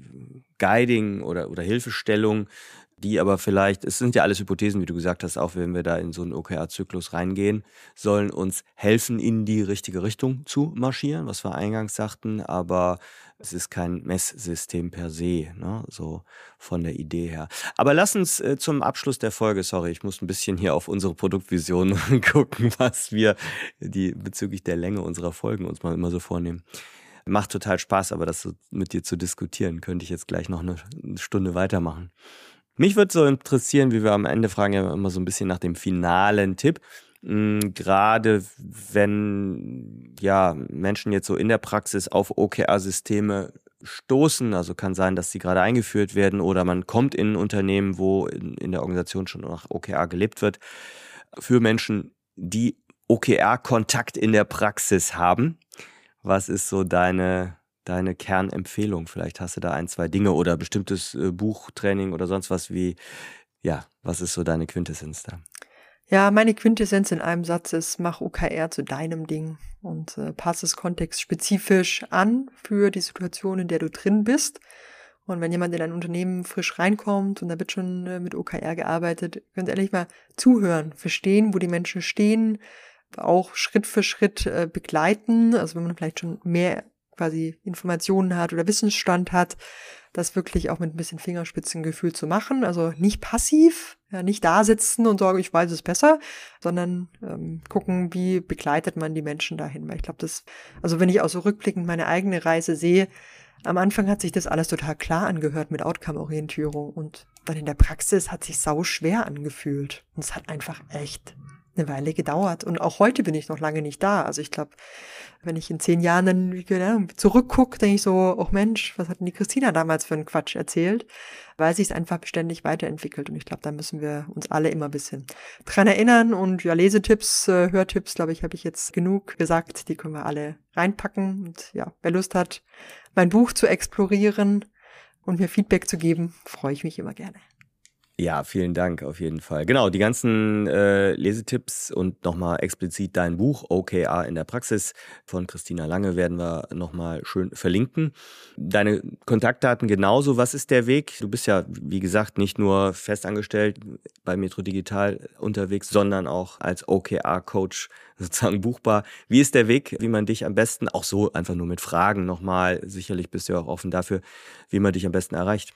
Guiding oder oder Hilfestellung, die aber vielleicht, es sind ja alles Hypothesen, wie du gesagt hast, auch wenn wir da in so einen O K R-Zyklus reingehen, sollen uns helfen, in die richtige Richtung zu marschieren, was wir eingangs sagten, aber es ist kein Messsystem per se, ne, so von der Idee her. Aber lass uns äh, zum Abschluss der Folge, sorry, ich muss ein bisschen hier auf unsere Produktvision gucken, was wir die bezüglich der Länge unserer Folgen uns mal immer so vornehmen. Macht total Spaß, aber das so mit dir zu diskutieren, könnte ich jetzt gleich noch eine Stunde weitermachen. Mich würde so interessieren, wie wir am Ende fragen ja immer so ein bisschen nach dem finalen Tipp. Gerade wenn ja Menschen jetzt so in der Praxis auf O K R-Systeme stoßen, also kann sein, dass sie gerade eingeführt werden oder man kommt in ein Unternehmen, wo in, in der Organisation schon nach O K R gelebt wird, für Menschen, die O K R-Kontakt in der Praxis haben. Was ist so deine, deine Kernempfehlung? Vielleicht hast du da ein, zwei Dinge oder bestimmtes äh, Buchtraining oder sonst was wie, ja, was ist so deine Quintessenz da? Ja, meine Quintessenz in einem Satz ist, mach O K R zu deinem Ding und äh, passe es kontextspezifisch an für die Situation, in der du drin bist. Und wenn jemand in ein Unternehmen frisch reinkommt und da wird schon äh, mit O K R gearbeitet, könnt ihr ehrlich mal zuhören, verstehen, wo die Menschen stehen, auch Schritt für Schritt äh, begleiten. Also wenn man vielleicht schon mehr quasi Informationen hat oder Wissensstand hat, das wirklich auch mit ein bisschen Fingerspitzengefühl zu machen. Also nicht passiv, ja, nicht da sitzen und sagen, ich weiß es besser, sondern ähm, gucken, wie begleitet man die Menschen dahin. Weil ich glaube, das, also wenn ich auch so rückblickend meine eigene Reise sehe, am Anfang hat sich das alles total klar angehört mit Outcome-Orientierung und dann in der Praxis hat sich sau schwer angefühlt. Und es hat einfach echt eine Weile gedauert. Und auch heute bin ich noch lange nicht da. Also ich glaube, wenn ich in zehn Jahren dann genau, zurückgucke, denke ich so, oh Mensch, was hat denn die Christina damals für einen Quatsch erzählt? Weil sich es einfach beständig weiterentwickelt. Und ich glaube, da müssen wir uns alle immer ein bisschen dran erinnern. Und ja, Lesetipps, äh, Hörtipps, glaube ich, habe ich jetzt genug gesagt. Die können wir alle reinpacken. Und ja, wer Lust hat, mein Buch zu explorieren und mir Feedback zu geben, freue ich mich immer gerne. Ja, vielen Dank auf jeden Fall. Genau, die ganzen äh, Lesetipps und nochmal explizit dein Buch O K R in der Praxis von Christina Lange werden wir nochmal schön verlinken. Deine Kontaktdaten genauso. Was ist der Weg? Du bist ja, wie gesagt, nicht nur festangestellt bei Metro Digital unterwegs, sondern auch als O K R-Coach sozusagen buchbar. Wie ist der Weg, wie man dich am besten, auch so einfach nur mit Fragen nochmal, sicherlich bist du ja auch offen dafür, wie man dich am besten erreicht?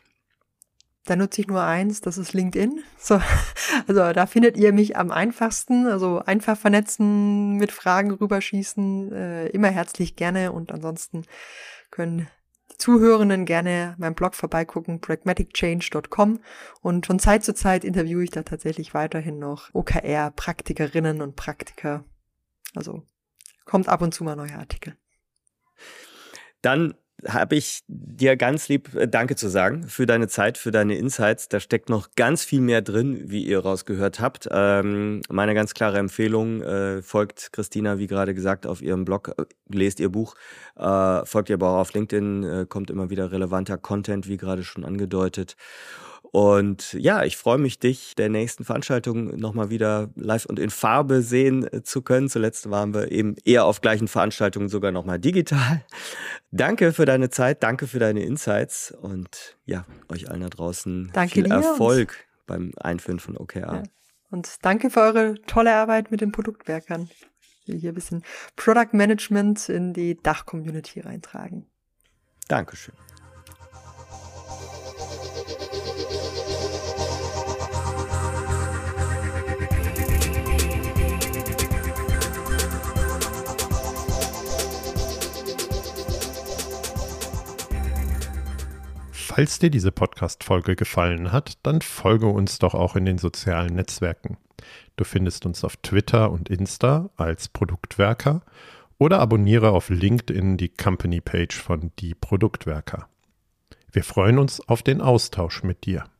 Da nutze ich nur eins, das ist LinkedIn. So, also da findet ihr mich am einfachsten. Also einfach vernetzen, mit Fragen rüberschießen, äh, immer herzlich gerne. Und ansonsten können die Zuhörenden gerne meinem Blog vorbeigucken, pragmatic change dot com. Und von Zeit zu Zeit interviewe ich da tatsächlich weiterhin noch O K R-Praktikerinnen und Praktiker. Also kommt ab und zu mal neue Artikel. Dann habe ich dir ganz lieb Danke zu sagen für deine Zeit, für deine Insights. Da steckt noch ganz viel mehr drin, wie ihr rausgehört habt. Ähm, meine ganz klare Empfehlung, äh, folgt Christina, wie gerade gesagt, auf ihrem Blog, äh, lest ihr Buch, äh, folgt ihr aber auch auf LinkedIn, äh, kommt immer wieder relevanter Content, wie gerade schon angedeutet. Und ja, ich freue mich, dich der nächsten Veranstaltung nochmal wieder live und in Farbe sehen zu können. Zuletzt waren wir eben eher auf gleichen Veranstaltungen, sogar nochmal digital. Danke für deine Zeit, danke für deine Insights und ja, euch allen da draußen danke viel dir Erfolg beim Einführen von O K R. Ja. Und danke für eure tolle Arbeit mit den Produktwerkern, die hier ein bisschen Product Management in die Dach-Community reintragen. Dankeschön. Falls dir diese Podcast-Folge gefallen hat, dann folge uns doch auch in den sozialen Netzwerken. Du findest uns auf Twitter und Insta als Produktwerker oder abonniere auf LinkedIn die Company-Page von Die Produktwerker. Wir freuen uns auf den Austausch mit dir.